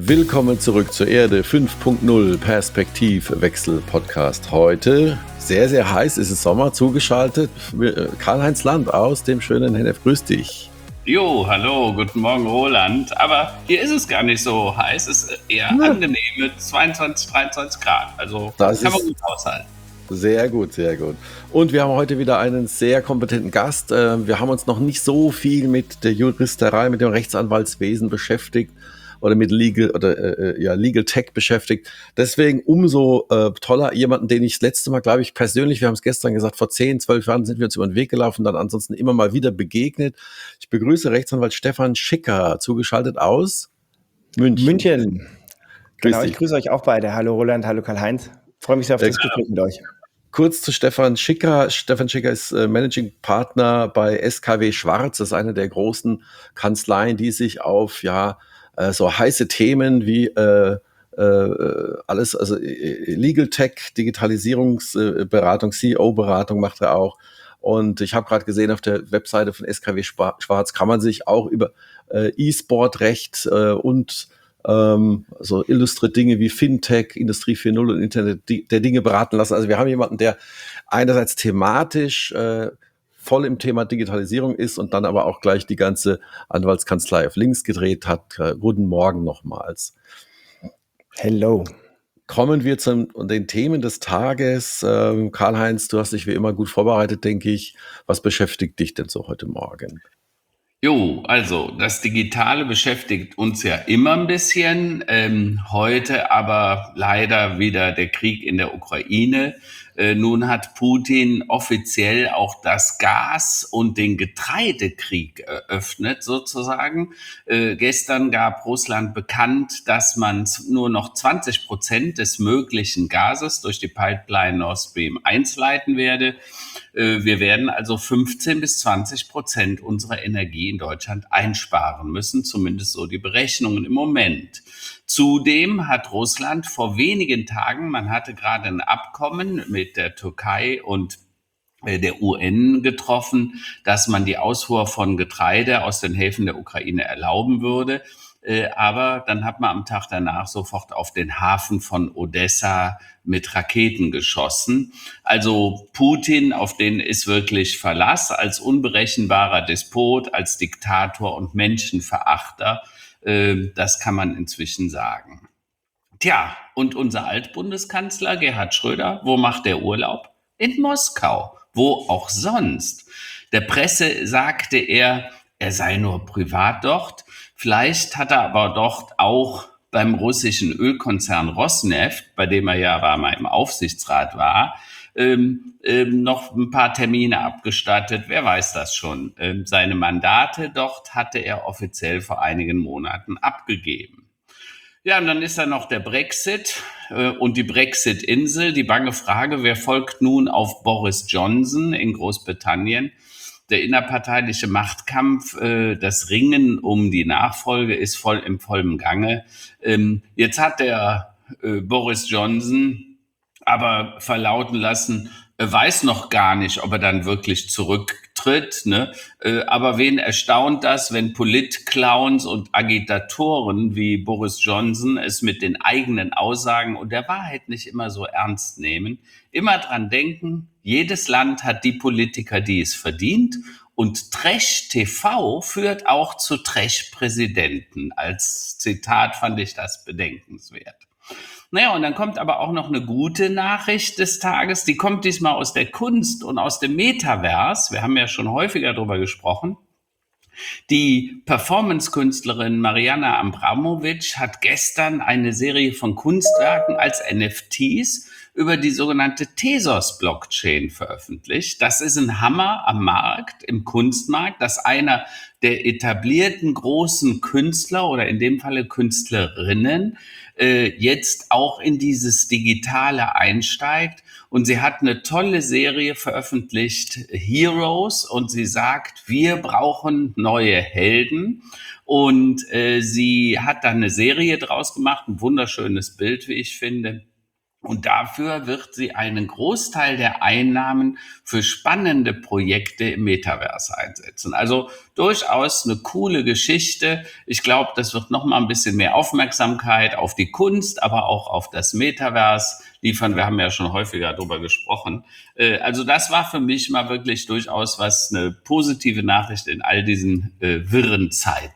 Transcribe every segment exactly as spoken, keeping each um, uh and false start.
Willkommen zurück zur Erde fünf Punkt null Perspektivwechsel-Podcast. Heute sehr, sehr heiß, ist es Sommer, zugeschaltet Karl-Heinz Land aus dem schönen Hennef. Grüß dich. Jo, hallo, guten Morgen Roland. Aber hier ist es gar nicht so heiß, es ist eher ja. angenehme zweiundzwanzig, dreiundzwanzig Grad. Also das kann man gut aushalten. Sehr gut, sehr gut. Und wir haben heute wieder einen sehr kompetenten Gast. Wir haben uns noch nicht so viel mit der Juristerei, mit dem Rechtsanwaltswesen beschäftigt oder mit Legal oder äh, ja, Legal Tech beschäftigt. Deswegen umso äh, toller jemanden, den ich das letzte Mal, glaube ich, persönlich, wir haben es gestern gesagt, vor zehn, zwölf Jahren sind wir uns über den Weg gelaufen, dann ansonsten immer mal wieder begegnet. Ich begrüße Rechtsanwalt Stefan Schicker, zugeschaltet aus München. München. Genau, ich grüße euch auch beide. Hallo Roland, hallo Karl-Heinz. Freue mich sehr auf das ja, Gespräch mit euch. Kurz zu Stefan Schicker. Stefan Schicker ist äh, Managing Partner bei S K W Schwarz. Das ist eine der großen Kanzleien, die sich auf ja äh, so heiße Themen wie äh, äh, alles, also äh, Legal Tech, Digitalisierungsberatung, C E O-Beratung macht er auch. Und ich habe gerade gesehen, auf der Webseite von S K W Schwarz kann man sich auch über äh, E-Sport-Recht äh, und Ähm, so illustre Dinge wie Fintech, Industrie vier Punkt null und Internet der Dinge beraten lassen. Also wir haben jemanden, der einerseits thematisch äh, voll im Thema Digitalisierung ist und dann aber auch gleich die ganze Anwaltskanzlei auf links gedreht hat. Äh, guten Morgen nochmals. Hello. Kommen wir zu den Themen des Tages. Ähm, Karl-Heinz, du hast dich wie immer gut vorbereitet, denke ich. Was beschäftigt dich denn so heute Morgen? Jo, also das Digitale beschäftigt uns ja immer ein bisschen, ähm, heute aber leider wieder der Krieg in der Ukraine. Äh, nun hat Putin offiziell auch das Gas- und den Getreidekrieg eröffnet sozusagen. Äh, gestern gab Russland bekannt, dass man nur noch zwanzig Prozent des möglichen Gases durch die Pipeline Nord Stream eins leiten werde. Wir werden also fünfzehn bis zwanzig Prozent unserer Energie in Deutschland einsparen müssen, zumindest so die Berechnungen im Moment. Zudem hat Russland vor wenigen Tagen, man hatte gerade ein Abkommen mit der Türkei und der U N getroffen, dass man die Ausfuhr von Getreide aus den Häfen der Ukraine erlauben würde. Aber dann hat man am Tag danach sofort auf den Hafen von Odessa mit Raketen geschossen. Also Putin, auf den ist wirklich Verlass, als unberechenbarer Despot, als Diktator und Menschenverachter. Das kann man inzwischen sagen. Tja, und unser Altbundeskanzler Gerhard Schröder, wo macht der Urlaub? In Moskau. Wo auch sonst. Der Presse sagte er, er sei nur privat dort. Vielleicht hat er aber dort auch beim russischen Ölkonzern Rosneft, bei dem er ja aber mal im Aufsichtsrat war, ähm, ähm, noch ein paar Termine abgestattet. Wer weiß das schon. Ähm, seine Mandate dort hatte er offiziell vor einigen Monaten abgegeben. Ja, und dann ist da noch der Brexit äh, und die Brexit-Insel. Die bange Frage, wer folgt nun auf Boris Johnson in Großbritannien? Der innerparteiliche Machtkampf, äh, das Ringen um die Nachfolge ist voll im vollen Gange. Ähm, jetzt hat der äh, Boris Johnson aber verlauten lassen, er weiß noch gar nicht, ob er dann wirklich zurücktritt. Ne? Äh, aber wen erstaunt das, wenn Politclowns und Agitatoren wie Boris Johnson es mit den eigenen Aussagen und der Wahrheit nicht immer so ernst nehmen? Immer dran denken, jedes Land hat die Politiker, die es verdient. Und Trash-T V führt auch zu Trash-Präsidenten. Als Zitat fand ich das bedenkenswert. Naja, und dann kommt aber auch noch eine gute Nachricht des Tages. Die kommt diesmal aus der Kunst und aus dem Metaverse. Wir haben ja schon häufiger darüber gesprochen. Die Performance-Künstlerin Mariana Abramovic hat gestern eine Serie von Kunstwerken als N F Ts über die sogenannte Tezos-Blockchain veröffentlicht. Das ist ein Hammer am Markt, im Kunstmarkt, dass einer der etablierten großen Künstler oder in dem Falle Künstlerinnen äh, jetzt auch in dieses Digitale einsteigt. Und sie hat eine tolle Serie veröffentlicht, Heroes, und sie sagt, wir brauchen neue Helden. Und äh, sie hat da eine Serie draus gemacht, ein wunderschönes Bild, wie ich finde. Und dafür wird sie einen Großteil der Einnahmen für spannende Projekte im Metaverse einsetzen. Also durchaus eine coole Geschichte. Ich glaube, das wird noch mal ein bisschen mehr Aufmerksamkeit auf die Kunst, aber auch auf das Metaverse liefern. Wir haben ja schon häufiger darüber gesprochen. Also das war für mich mal wirklich durchaus was, eine positive Nachricht in all diesen äh, wirren Zeiten.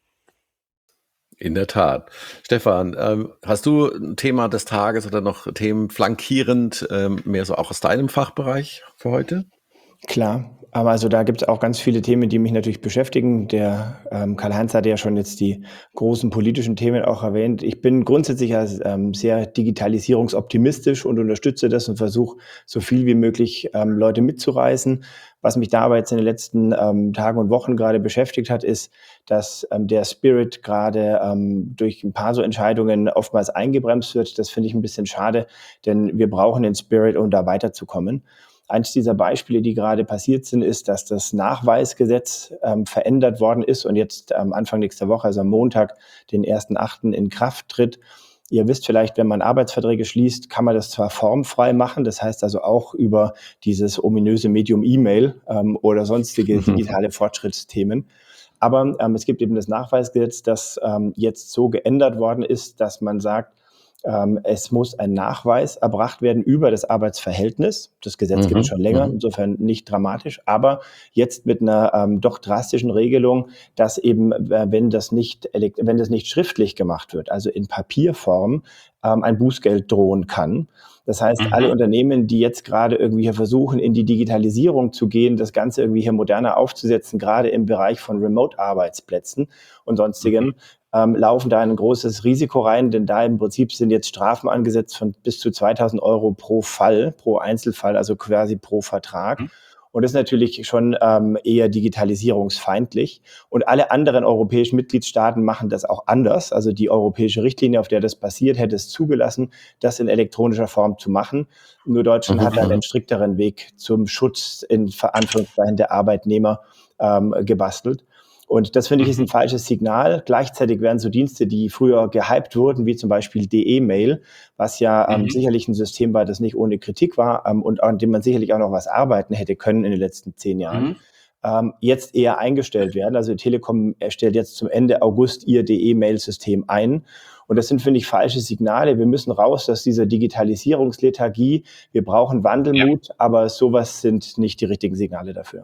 In der Tat. Stefan, ähm, hast du ein Thema des Tages oder noch Themen flankierend, ähm, mehr so auch aus deinem Fachbereich für heute? Klar, aber also da gibt es auch ganz viele Themen, die mich natürlich beschäftigen. Der ähm, Karl-Heinz hatte ja schon jetzt die großen politischen Themen auch erwähnt. Ich bin grundsätzlich als, ähm, sehr digitalisierungsoptimistisch und unterstütze das und versuche so viel wie möglich ähm, Leute mitzureißen. Was mich da aber jetzt in den letzten ähm, Tagen und Wochen gerade beschäftigt hat, ist, dass ähm, der Spirit gerade ähm, durch ein paar so Entscheidungen oftmals eingebremst wird. Das finde ich ein bisschen schade, denn wir brauchen den Spirit, um da weiterzukommen. Eins dieser Beispiele, die gerade passiert sind, ist, dass das Nachweisgesetz ähm, verändert worden ist und jetzt ähm, Anfang nächster Woche, also am Montag, den ersten achten in Kraft tritt. Ihr wisst vielleicht, wenn man Arbeitsverträge schließt, kann man das zwar formfrei machen, das heißt also auch über dieses ominöse Medium E-Mail ähm, oder sonstige digitale Fortschrittsthemen. Aber ähm, es gibt eben das Nachweisgesetz, das ähm, jetzt so geändert worden ist, dass man sagt, ähm, es muss ein Nachweis erbracht werden über das Arbeitsverhältnis. Das Gesetz gibt es schon länger, Mhm. insofern nicht dramatisch, aber jetzt mit einer ähm, doch drastischen Regelung, dass eben, äh, wenn das nicht elekt- wenn das nicht schriftlich gemacht wird, also in Papierform, ähm, ein Bußgeld drohen kann. Das heißt, alle Mhm. Unternehmen, die jetzt gerade irgendwie hier versuchen, in die Digitalisierung zu gehen, das Ganze irgendwie hier moderner aufzusetzen, gerade im Bereich von Remote-Arbeitsplätzen und sonstigem, Mhm. ähm, laufen da ein großes Risiko rein, denn da im Prinzip sind jetzt Strafen angesetzt von bis zu zweitausend Euro pro Fall, pro Einzelfall, also quasi pro Vertrag. Und das ist natürlich schon ähm, eher digitalisierungsfeindlich. Und alle anderen europäischen Mitgliedstaaten machen das auch anders. Also die europäische Richtlinie, auf der das basiert, hätte es zugelassen, das in elektronischer Form zu machen. Nur Deutschland Mhm. hat da Mhm. einen strikteren Weg zum Schutz in Anführungszeichen der Arbeitnehmer ähm, gebastelt. Und das finde ich ist ein Mhm. falsches Signal. Gleichzeitig werden so Dienste, die früher gehypt wurden, wie zum Beispiel D E-Mail, was ja ähm, Mhm. sicherlich ein System war, das nicht ohne Kritik war ähm, und an dem man sicherlich auch noch was arbeiten hätte können in den letzten zehn Jahren, Mhm. ähm, jetzt eher eingestellt werden. Also die Telekom erstellt jetzt zum Ende August ihr D E-Mail-System ein. Und das sind, finde ich, falsche Signale. Wir müssen raus aus dieser Digitalisierungslethargie. Wir brauchen Ja. Wandelmut, aber sowas sind nicht die richtigen Signale dafür.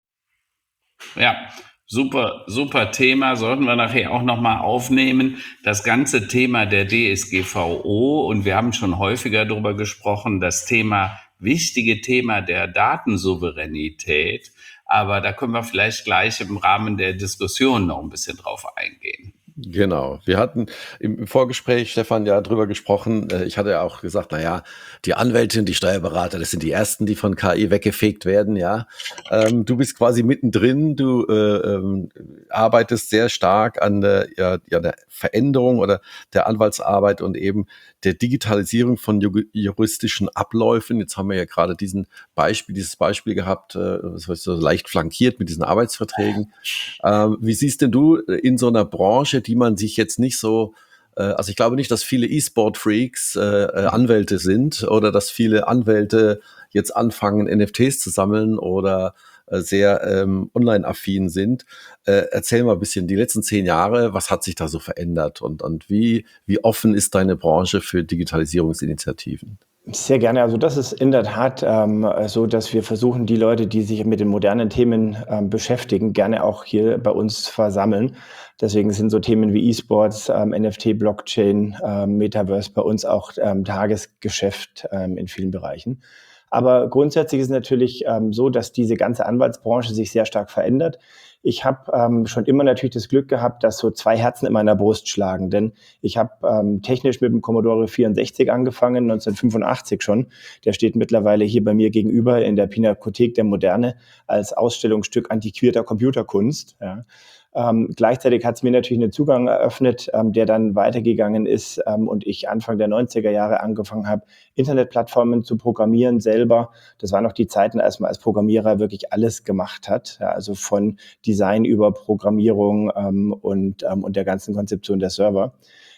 Ja, super, super Thema. Sollten wir nachher auch nochmal aufnehmen. Das ganze Thema der D S G V O. Und wir haben schon häufiger darüber gesprochen, das Thema, wichtige Thema der Datensouveränität. Aber da können wir vielleicht gleich im Rahmen der Diskussion noch ein bisschen drauf eingehen. Genau. Wir hatten im Vorgespräch, Stefan, ja drüber gesprochen. Äh, Ich hatte ja auch gesagt, na ja, die Anwältin, die Steuerberater, das sind die ersten, die von K I weggefegt werden, ja. Ähm, du bist quasi mittendrin. Du äh, ähm, arbeitest sehr stark an der, ja, ja, der Veränderung oder der Anwaltsarbeit und eben der Digitalisierung von ju- juristischen Abläufen. Jetzt haben wir ja gerade diesen Beispiel, dieses Beispiel gehabt, äh, was heißt so leicht flankiert mit diesen Arbeitsverträgen. Ähm, wie siehst denn du in so einer Branche, die man sich jetzt nicht so, äh, also ich glaube nicht, dass viele E-Sport-Freaks äh, äh, Anwälte sind oder dass viele Anwälte jetzt anfangen, N F Ts zu sammeln oder äh, sehr ähm, online-affin sind. Äh, erzähl mal ein bisschen, die letzten zehn Jahre, was hat sich da so verändert und, und wie, wie offen ist deine Branche für Digitalisierungsinitiativen? Sehr gerne. Also das ist in der Tat ähm, so, dass wir versuchen, die Leute, die sich mit den modernen Themen ähm, beschäftigen, gerne auch hier bei uns versammeln. Deswegen sind so Themen wie E-Sports, ähm, N F T, Blockchain, ähm, Metaverse bei uns auch ähm, Tagesgeschäft ähm, in vielen Bereichen. Aber grundsätzlich ist es natürlich ähm, so, dass diese ganze Anwaltsbranche sich sehr stark verändert. Ich habe ähm, schon immer natürlich das Glück gehabt, dass so zwei Herzen in meiner Brust schlagen, denn ich habe ähm, technisch mit dem Commodore vierundsechzig angefangen, neunzehnhundertfünfundachtzig schon. Der steht mittlerweile hier bei mir gegenüber in der Pinakothek der Moderne als Ausstellungsstück antiquierter Computerkunst. Ja. Ähm, gleichzeitig hat es mir natürlich einen Zugang eröffnet, ähm, der dann weitergegangen ist ähm, und ich Anfang der neunziger Jahre angefangen habe, Internetplattformen zu programmieren selber. Das waren noch die Zeiten, als man als Programmierer wirklich alles gemacht hat, ja, also von Design über Programmierung ähm, und, ähm, und der ganzen Konzeption der Server.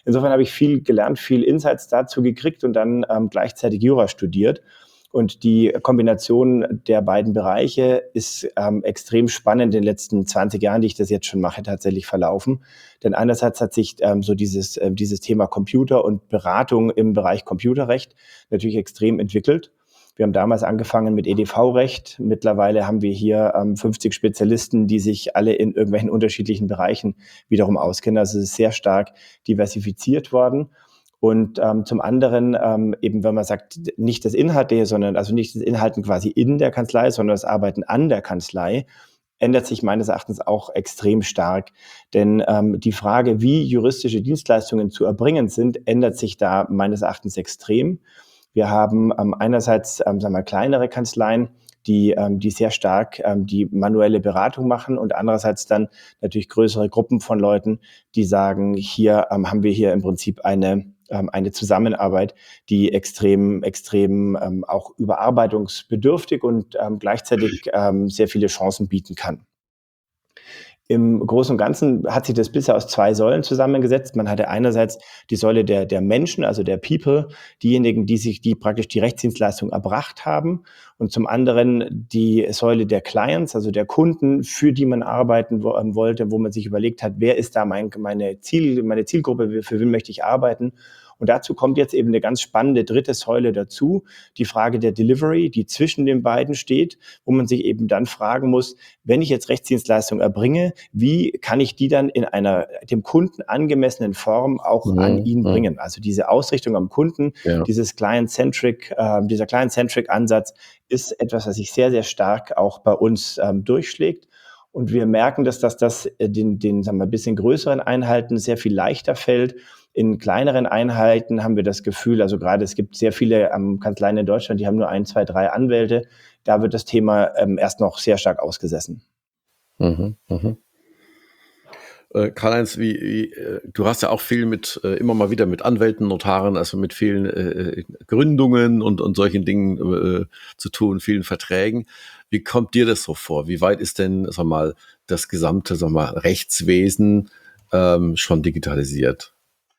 insofern habe ich viel gelernt, viel Insights dazu gekriegt und dann ähm, gleichzeitig Jura studiert. Und die Kombination der beiden Bereiche ist ähm, extrem spannend in den letzten zwanzig Jahren, die ich das jetzt schon mache, tatsächlich verlaufen. Denn einerseits hat sich ähm, so dieses, äh, dieses Thema Computer und Beratung im Bereich Computerrecht natürlich extrem entwickelt. Wir haben damals angefangen mit E D V-Recht. Mittlerweile haben wir hier ähm, fünfzig Spezialisten, die sich alle in irgendwelchen unterschiedlichen Bereichen wiederum auskennen. Also es ist sehr stark diversifiziert worden. Und ähm, zum anderen ähm, eben, wenn man sagt, nicht das Inhaltliche, sondern also nicht das Inhalten quasi in der Kanzlei, sondern das Arbeiten an der Kanzlei, ändert sich meines Erachtens auch extrem stark. Denn ähm, die Frage, wie juristische Dienstleistungen zu erbringen sind, ändert sich da meines Erachtens extrem. Wir haben ähm, einerseits ähm, sagen wir, kleinere Kanzleien, die, ähm, die sehr stark ähm, die manuelle Beratung machen und andererseits dann natürlich größere Gruppen von Leuten, die sagen, hier ähm, haben wir hier im Prinzip eine eine Zusammenarbeit, die extrem, extrem ähm, auch überarbeitungsbedürftig und ähm, gleichzeitig ähm, sehr viele Chancen bieten kann. Im Großen und Ganzen hat sich das bisher aus zwei Säulen zusammengesetzt. Man hatte einerseits die Säule der, der Menschen, also der People, diejenigen, die sich, die praktisch die Rechtsdienstleistung erbracht haben, und zum anderen die Säule der Clients, also der Kunden, für die man arbeiten wo, ähm, wollte, wo man sich überlegt hat, wer ist da mein, meine, Ziel, meine Zielgruppe, für wen möchte ich arbeiten. Und dazu kommt jetzt eben eine ganz spannende dritte Säule dazu, die Frage der Delivery, die zwischen den beiden steht, wo man sich eben dann fragen muss, wenn ich jetzt Rechtsdienstleistung erbringe, wie kann ich die dann in einer dem Kunden angemessenen Form auch mhm. an ihn bringen? Also diese Ausrichtung am Kunden, ja. dieses Client-Centric, äh, dieser Client-Centric-Ansatz ist etwas, was sich sehr, sehr stark auch bei uns ähm, durchschlägt. Und wir merken, dass das, das den, den sagen wir, ein bisschen größeren Einheiten sehr viel leichter fällt. In kleineren Einheiten haben wir das Gefühl, also gerade es gibt sehr viele ähm, Kanzleien in Deutschland, die haben nur ein, zwei, drei Anwälte. Da wird das Thema ähm, erst noch sehr stark ausgesessen. Mhm, mhm. Äh, Karl-Heinz, wie, wie, äh, du hast ja auch viel mit, äh, immer mal wieder mit Anwälten, Notaren, also mit vielen äh, Gründungen und, und solchen Dingen äh, zu tun, vielen Verträgen. Wie kommt dir das so vor? Wie weit ist denn, sag mal, das gesamte, sag mal, Rechtswesen ähm, schon digitalisiert?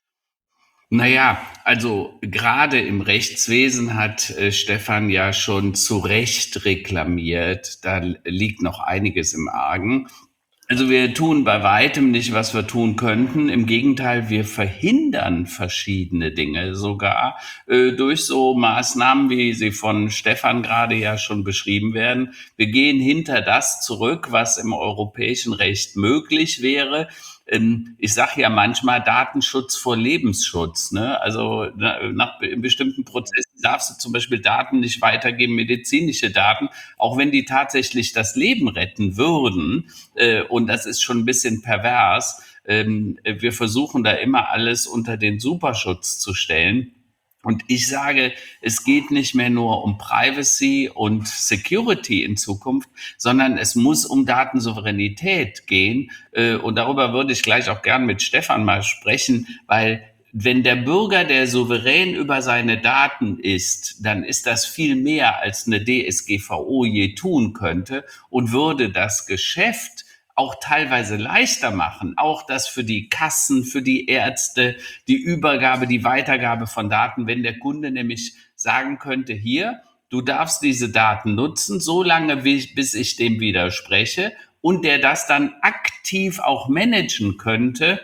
Naja, also gerade im Rechtswesen hat äh, Stefan ja schon zu Recht reklamiert, da liegt noch einiges im Argen. Also wir tun bei weitem nicht, was wir tun könnten. Im Gegenteil, wir verhindern verschiedene Dinge sogar äh, durch so Maßnahmen, wie sie von Stefan gerade ja schon beschrieben werden. Wir gehen hinter das zurück, was im europäischen Recht möglich wäre. Ähm, ich sage ja manchmal Datenschutz vor Lebensschutz. Ne? Also nach in bestimmten Prozessen darfst du zum Beispiel Daten nicht weitergeben, medizinische Daten, auch wenn die tatsächlich das Leben retten würden. Äh, und das ist schon ein bisschen pervers. Ähm, wir versuchen da immer alles unter den Superschutz zu stellen. Und ich sage, es geht nicht mehr nur um Privacy und Security in Zukunft, sondern es muss um Datensouveränität gehen. Und darüber würde ich gleich auch gern mit Stefan mal sprechen, weil wenn der Bürger der souverän über seine Daten ist, dann ist das viel mehr, als eine D S G V O je tun könnte und würde das Geschäft auch teilweise leichter machen, auch das für die Kassen, für die Ärzte, die Übergabe, die Weitergabe von Daten, wenn der Kunde nämlich sagen könnte, hier, du darfst diese Daten nutzen, so lange, bis ich dem widerspreche, und der das dann aktiv auch managen könnte.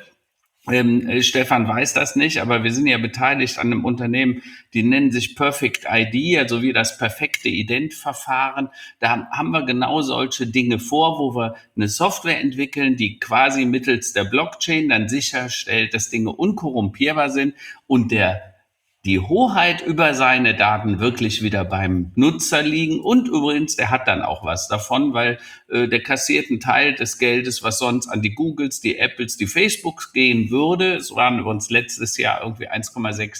Ähm, Stefan weiß das nicht, aber wir sind ja beteiligt an einem Unternehmen, die nennen sich Perfect I D, also wie das perfekte Ident-Verfahren. Da haben wir genau solche Dinge vor, wo wir eine Software entwickeln, die quasi mittels der Blockchain dann sicherstellt, dass Dinge unkorrumpierbar sind und der die Hoheit über seine Daten wirklich wieder beim Nutzer liegen. Und übrigens, der hat dann auch was davon, weil äh, der kassiert einen Teil des Geldes, was sonst an die Googles, die Apples, die Facebooks gehen würde. Es waren übrigens letztes Jahr irgendwie eins Komma sechs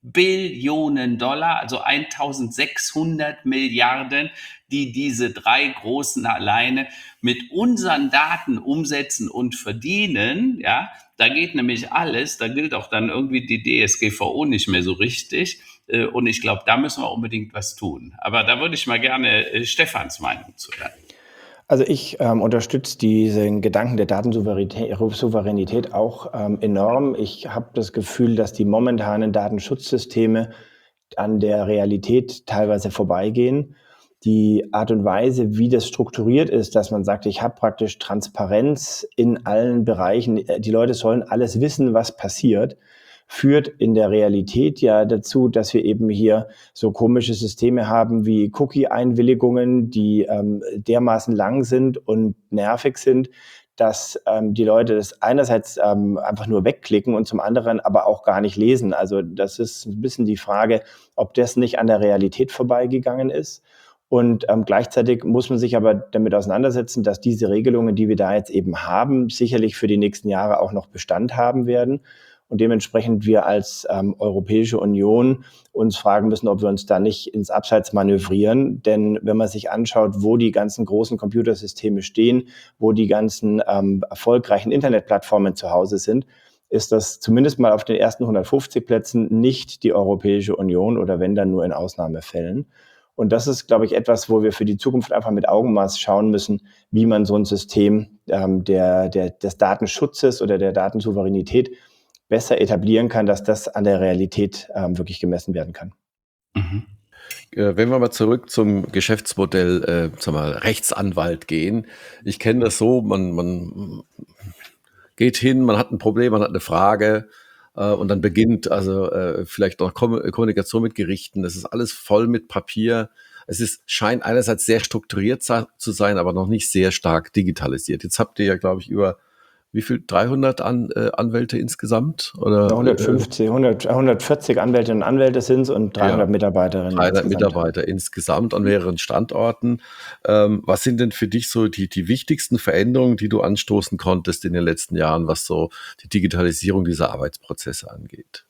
Billionen Dollar, also eintausendsechshundert Milliarden, die diese drei Großen alleine mit unseren Daten umsetzen und verdienen, ja. Da geht nämlich alles, da gilt auch dann irgendwie die D S G V O nicht mehr so richtig. Und ich glaube, da müssen wir unbedingt was tun. Aber da würde ich mal gerne Stefans Meinung zu hören. Also ich ähm, unterstütze diesen Gedanken der Datensouveränität Souveränität auch ähm, enorm. Ich habe das Gefühl, dass die momentanen Datenschutzsysteme an der Realität teilweise vorbeigehen. Die Art und Weise, wie das strukturiert ist, dass man sagt, ich habe praktisch Transparenz in allen Bereichen, die Leute sollen alles wissen, was passiert, führt in der Realität ja dazu, dass wir eben hier so komische Systeme haben wie Cookie-Einwilligungen, die ähm, dermaßen lang sind und nervig sind, dass ähm, die Leute das einerseits ähm, einfach nur wegklicken und zum anderen aber auch gar nicht lesen. Also das ist ein bisschen die Frage, ob das nicht an der Realität vorbeigegangen ist. Und ähm, gleichzeitig muss man sich aber damit auseinandersetzen, dass diese Regelungen, die wir da jetzt eben haben, sicherlich für die nächsten Jahre auch noch Bestand haben werden. Und dementsprechend wir als ähm, Europäische Union uns fragen müssen, ob wir uns da nicht ins Abseits manövrieren. Denn wenn man sich anschaut, wo die ganzen großen Computersysteme stehen, wo die ganzen ähm, erfolgreichen Internetplattformen zu Hause sind, ist das zumindest mal auf den ersten hundertfünfzig Plätzen nicht die Europäische Union oder wenn dann nur in Ausnahmefällen. Und das ist, glaube ich, etwas, wo wir für die Zukunft einfach mit Augenmaß schauen müssen, wie man so ein System ähm, der, der, des Datenschutzes oder der Datensouveränität besser etablieren kann, dass das an der Realität ähm, wirklich gemessen werden kann. Mhm. Äh, wenn wir mal zurück zum Geschäftsmodell, äh, sag mal, Rechtsanwalt gehen. Ich kenne das so, man, man geht hin, man hat ein Problem, man hat eine Frage äh, und dann beginnt also äh, vielleicht noch Kom- Kommunikation mit Gerichten. Das ist alles voll mit Papier. Es ist, scheint einerseits sehr strukturiert sa- zu sein, aber noch nicht sehr stark digitalisiert. Jetzt habt ihr ja, glaube ich, über wie viel? dreihundert An, äh, Anwälte insgesamt? Oder, hundertfünfzig, hundert, hundertvierzig Anwältinnen und Anwälte sind es und dreihundert ja, Mitarbeiterinnen dreihundert insgesamt. Mitarbeiter insgesamt an mehreren Standorten. Ähm, was sind denn für dich so die, die wichtigsten Veränderungen, die du anstoßen konntest in den letzten Jahren, was so die Digitalisierung dieser Arbeitsprozesse angeht?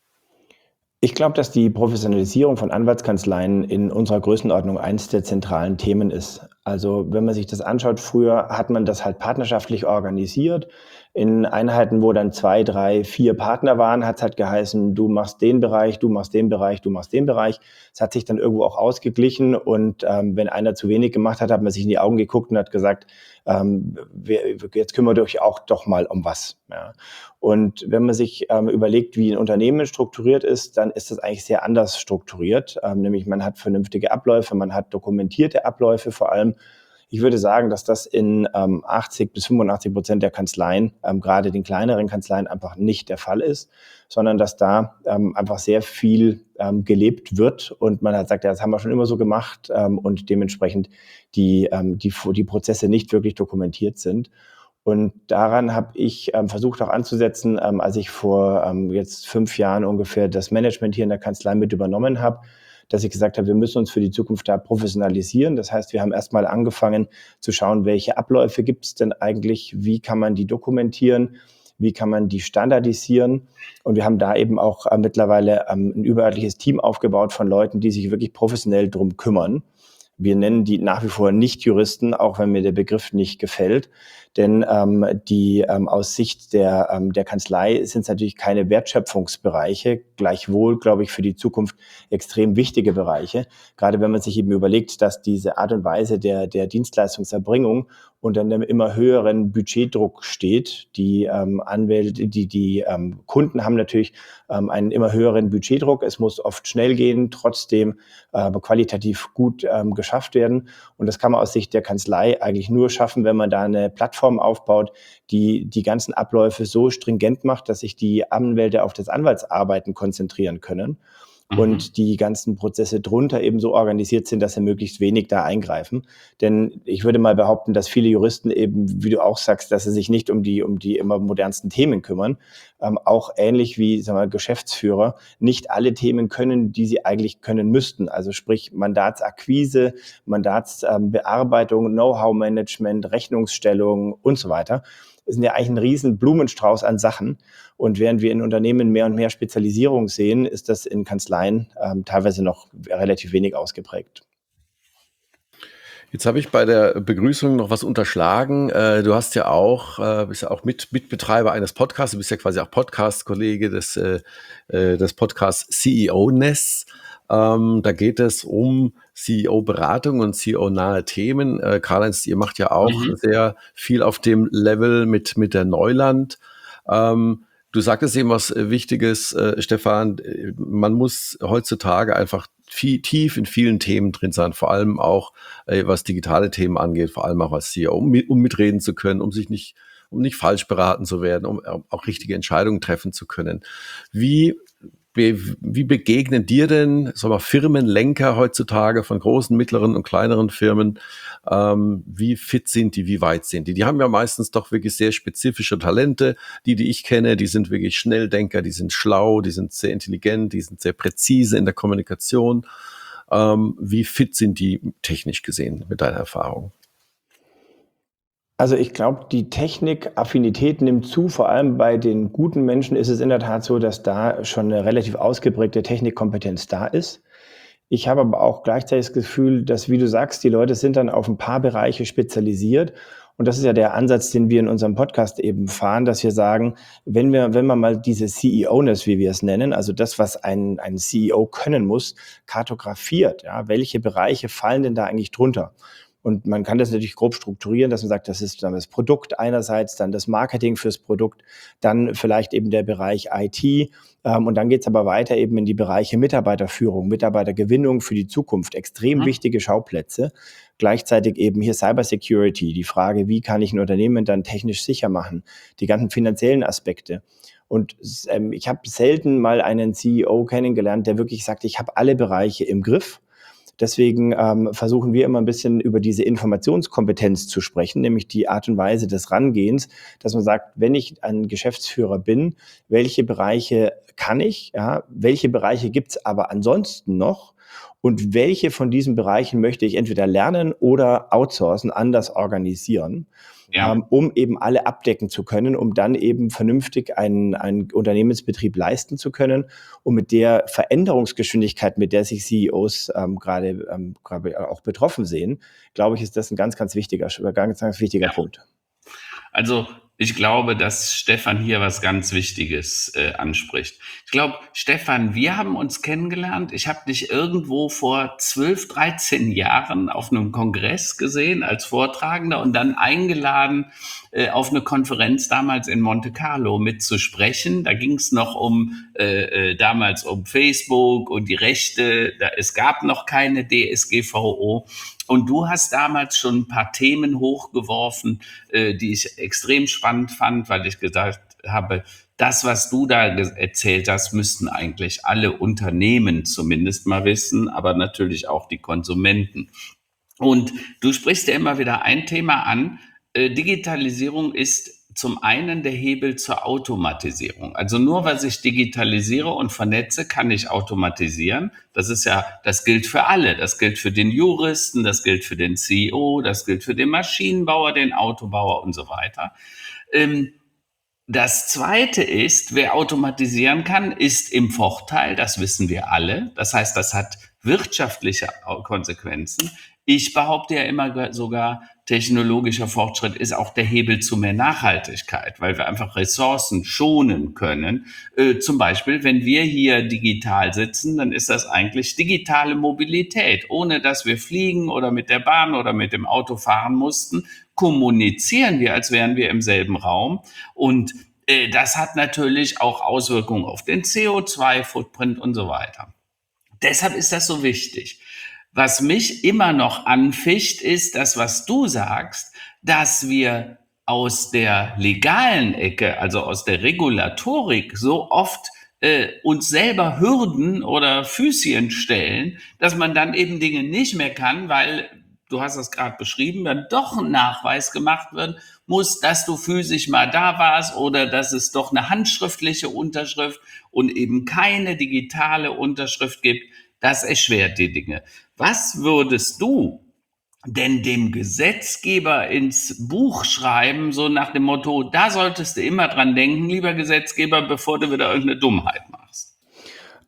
Ich glaube, dass die Professionalisierung von Anwaltskanzleien in unserer Größenordnung eines der zentralen Themen ist. Also wenn man sich das anschaut, früher hat man das halt partnerschaftlich organisiert. In Einheiten, wo dann zwei, drei, vier Partner waren, hat es halt geheißen, du machst den Bereich, du machst den Bereich, du machst den Bereich. Es hat sich dann irgendwo auch ausgeglichen und ähm, wenn einer zu wenig gemacht hat, hat man sich in die Augen geguckt und hat gesagt, ähm, wir, jetzt kümmert euch auch doch mal um was. Ja. Und wenn man sich ähm, überlegt, wie ein Unternehmen strukturiert ist, dann ist das eigentlich sehr anders strukturiert. Ähm, nämlich man hat vernünftige Abläufe, man hat dokumentierte Abläufe vor allem. Ich würde sagen, dass das in ähm, achtzig bis fünfundachtzig Prozent der Kanzleien, ähm, gerade den kleineren Kanzleien, einfach nicht der Fall ist, sondern dass da ähm, einfach sehr viel ähm, gelebt wird und man halt sagt, ja, das haben wir schon immer so gemacht ähm, und dementsprechend die, ähm, die, die Prozesse nicht wirklich dokumentiert sind. Und daran habe ich ähm, versucht auch anzusetzen, ähm, als ich vor ähm, jetzt fünf Jahren ungefähr das Management hier in der Kanzlei mit übernommen habe, dass ich gesagt habe, wir müssen uns für die Zukunft da professionalisieren. Das heißt, wir haben erstmal angefangen zu schauen, welche Abläufe gibt es denn eigentlich, wie kann man die dokumentieren, wie kann man die standardisieren. Und wir haben da eben auch äh, mittlerweile ähm, ein überörtliches Team aufgebaut von Leuten, die sich wirklich professionell drum kümmern. Wir nennen die nach wie vor Nicht-Juristen, auch wenn mir der Begriff nicht gefällt. Denn ähm, die ähm, aus Sicht der, ähm, der Kanzlei sind es natürlich keine Wertschöpfungsbereiche, gleichwohl, glaube ich, für die Zukunft extrem wichtige Bereiche. Gerade wenn man sich eben überlegt, dass diese Art und Weise der, der Dienstleistungserbringung unter einem immer höheren Budgetdruck steht. Die ähm, Anwälte, die, die ähm, Kunden haben natürlich ähm, einen immer höheren Budgetdruck. Es muss oft schnell gehen, trotzdem äh, qualitativ gut ähm, geschafft werden. Und das kann man aus Sicht der Kanzlei eigentlich nur schaffen, wenn man da eine Plattform aufbaut, die die ganzen Abläufe so stringent macht, dass sich die Anwälte auf das Anwaltsarbeiten konzentrieren können. Und die ganzen Prozesse drunter eben so organisiert sind, dass sie möglichst wenig da eingreifen. Denn ich würde mal behaupten, dass viele Juristen eben, wie du auch sagst, dass sie sich nicht um die, um die immer modernsten Themen kümmern. Ähm, auch ähnlich wie, sagen wir, Geschäftsführer nicht alle Themen können, die sie eigentlich können müssten. Also sprich Mandatsakquise, Mandatsbearbeitung, Know-how-Management, Rechnungsstellung und so weiter. Das sind ja eigentlich ein riesen Blumenstrauß an Sachen. Und während wir in Unternehmen mehr und mehr Spezialisierung sehen, ist das in Kanzleien ähm, teilweise noch relativ wenig ausgeprägt. Jetzt habe ich bei der Begrüßung noch was unterschlagen. Äh, du hast ja auch, äh, bist ja auch mit, Mitbetreiber eines Podcasts, du bist ja quasi auch Podcast-Kollege des, äh, des Podcasts C E O-Ness. Ähm, da geht es um C E O-Beratung und C E O-nahe Themen. Äh, Karl-Heinz, ihr macht ja auch Mhm. sehr viel auf dem Level mit, mit der Neuland. Ähm, du sagtest eben was äh, Wichtiges, äh, Stefan. Äh, Man muss heutzutage einfach viel, tief in vielen Themen drin sein, vor allem auch äh, was digitale Themen angeht, vor allem auch als C E O, um, mit- um mitreden zu können, um sich nicht, um nicht falsch beraten zu werden, um äh, auch richtige Entscheidungen treffen zu können. Wie Be wie begegnen dir denn, sag mal, Firmenlenker heutzutage von großen, mittleren und kleineren Firmen? Ähm, wie fit sind die? Wie weit sind die? Die haben ja meistens doch wirklich sehr spezifische Talente. Die, die ich kenne, die sind wirklich Schnelldenker, die sind schlau, die sind sehr intelligent, die sind sehr präzise in der Kommunikation. Ähm, wie fit sind die technisch gesehen mit deiner Erfahrung? Also ich glaube, die Technikaffinität nimmt zu. Vor allem bei den guten Menschen ist es in der Tat so, dass da schon eine relativ ausgeprägte Technikkompetenz da ist. Ich habe aber auch gleichzeitig das Gefühl, dass, wie du sagst, die Leute sind dann auf ein paar Bereiche spezialisiert. Und das ist ja der Ansatz, den wir in unserem Podcast eben fahren, dass wir sagen, wenn wir, wenn man mal diese C E O-ness, wie wir es nennen, also das, was ein, ein C E O können muss, kartografiert, ja, welche Bereiche fallen denn da eigentlich drunter? Und man kann das natürlich grob strukturieren, dass man sagt, das ist dann das Produkt einerseits, dann das Marketing fürs Produkt, dann vielleicht eben der Bereich I T. Ähm, und dann geht's aber weiter eben in die Bereiche Mitarbeiterführung, Mitarbeitergewinnung für die Zukunft. Extrem Mhm. wichtige Schauplätze. Gleichzeitig eben hier Cybersecurity, die Frage, wie kann ich ein Unternehmen dann technisch sicher machen, die ganzen finanziellen Aspekte. Und ähm, ich habe selten mal einen C E O kennengelernt, der wirklich sagt, ich habe alle Bereiche im Griff. Deswegen ähm, versuchen wir immer ein bisschen über diese Informationskompetenz zu sprechen, nämlich die Art und Weise des Rangehens, dass man sagt, wenn ich ein Geschäftsführer bin, welche Bereiche kann ich, ja, welche Bereiche gibt's aber ansonsten noch und welche von diesen Bereichen möchte ich entweder lernen oder outsourcen, anders organisieren, Ja. ähm, um eben alle abdecken zu können, um dann eben vernünftig einen, einen Unternehmensbetrieb leisten zu können. Und mit der Veränderungsgeschwindigkeit, mit der sich C E Os ähm, gerade ähm, gerade auch betroffen sehen, glaube ich, ist das ein ganz, ganz wichtiger, ganz, ganz wichtiger Ja. Punkt. Also ich glaube, dass Stefan hier was ganz Wichtiges äh, anspricht. Ich glaube, Stefan, wir haben uns kennengelernt. Ich habe dich irgendwo vor zwölf, dreizehn Jahren auf einem Kongress gesehen als Vortragender und dann eingeladen, äh, auf eine Konferenz damals in Monte Carlo mitzusprechen. Da ging es noch um äh, äh, damals um Facebook und die Rechte. Da, es gab noch keine D S G V O. Und du hast damals schon ein paar Themen hochgeworfen, äh, die ich extrem spannend fand, weil ich gesagt habe, das, was du da erzählt hast, müssten eigentlich alle Unternehmen zumindest mal wissen, aber natürlich auch die Konsumenten. Und du sprichst ja immer wieder ein Thema an. Äh, Digitalisierung ist zum einen der Hebel zur Automatisierung. Also nur weil ich digitalisiere und vernetze, kann ich automatisieren. Das ist ja, das gilt für alle. Das gilt für den Juristen, das gilt für den C E O, das gilt für den Maschinenbauer, den Autobauer und so weiter. Ähm, das zweite ist, wer automatisieren kann, ist im Vorteil, das wissen wir alle. Das heißt, das hat wirtschaftliche Konsequenzen. Ich behaupte ja immer sogar, technologischer Fortschritt ist auch der Hebel zu mehr Nachhaltigkeit, weil wir einfach Ressourcen schonen können. Äh, zum Beispiel, wenn wir hier digital sitzen, dann ist das eigentlich digitale Mobilität. Ohne dass wir fliegen oder mit der Bahn oder mit dem Auto fahren mussten, kommunizieren wir, als wären wir im selben Raum. Und äh, das hat natürlich auch Auswirkungen auf den C O zwei Footprint und so weiter. Deshalb ist das so wichtig. Was mich immer noch anficht, ist das, was du sagst, dass wir aus der legalen Ecke, also aus der Regulatorik, so oft äh, uns selber Hürden oder Füßchen stellen, dass man dann eben Dinge nicht mehr kann, weil, du hast das gerade beschrieben, dann doch ein Nachweis gemacht wird muss, dass du physisch mal da warst oder dass es doch eine handschriftliche Unterschrift und eben keine digitale Unterschrift gibt. Das erschwert die Dinge. Was würdest du denn dem Gesetzgeber ins Buch schreiben, so nach dem Motto, da solltest du immer dran denken, lieber Gesetzgeber, bevor du wieder irgendeine Dummheit machst?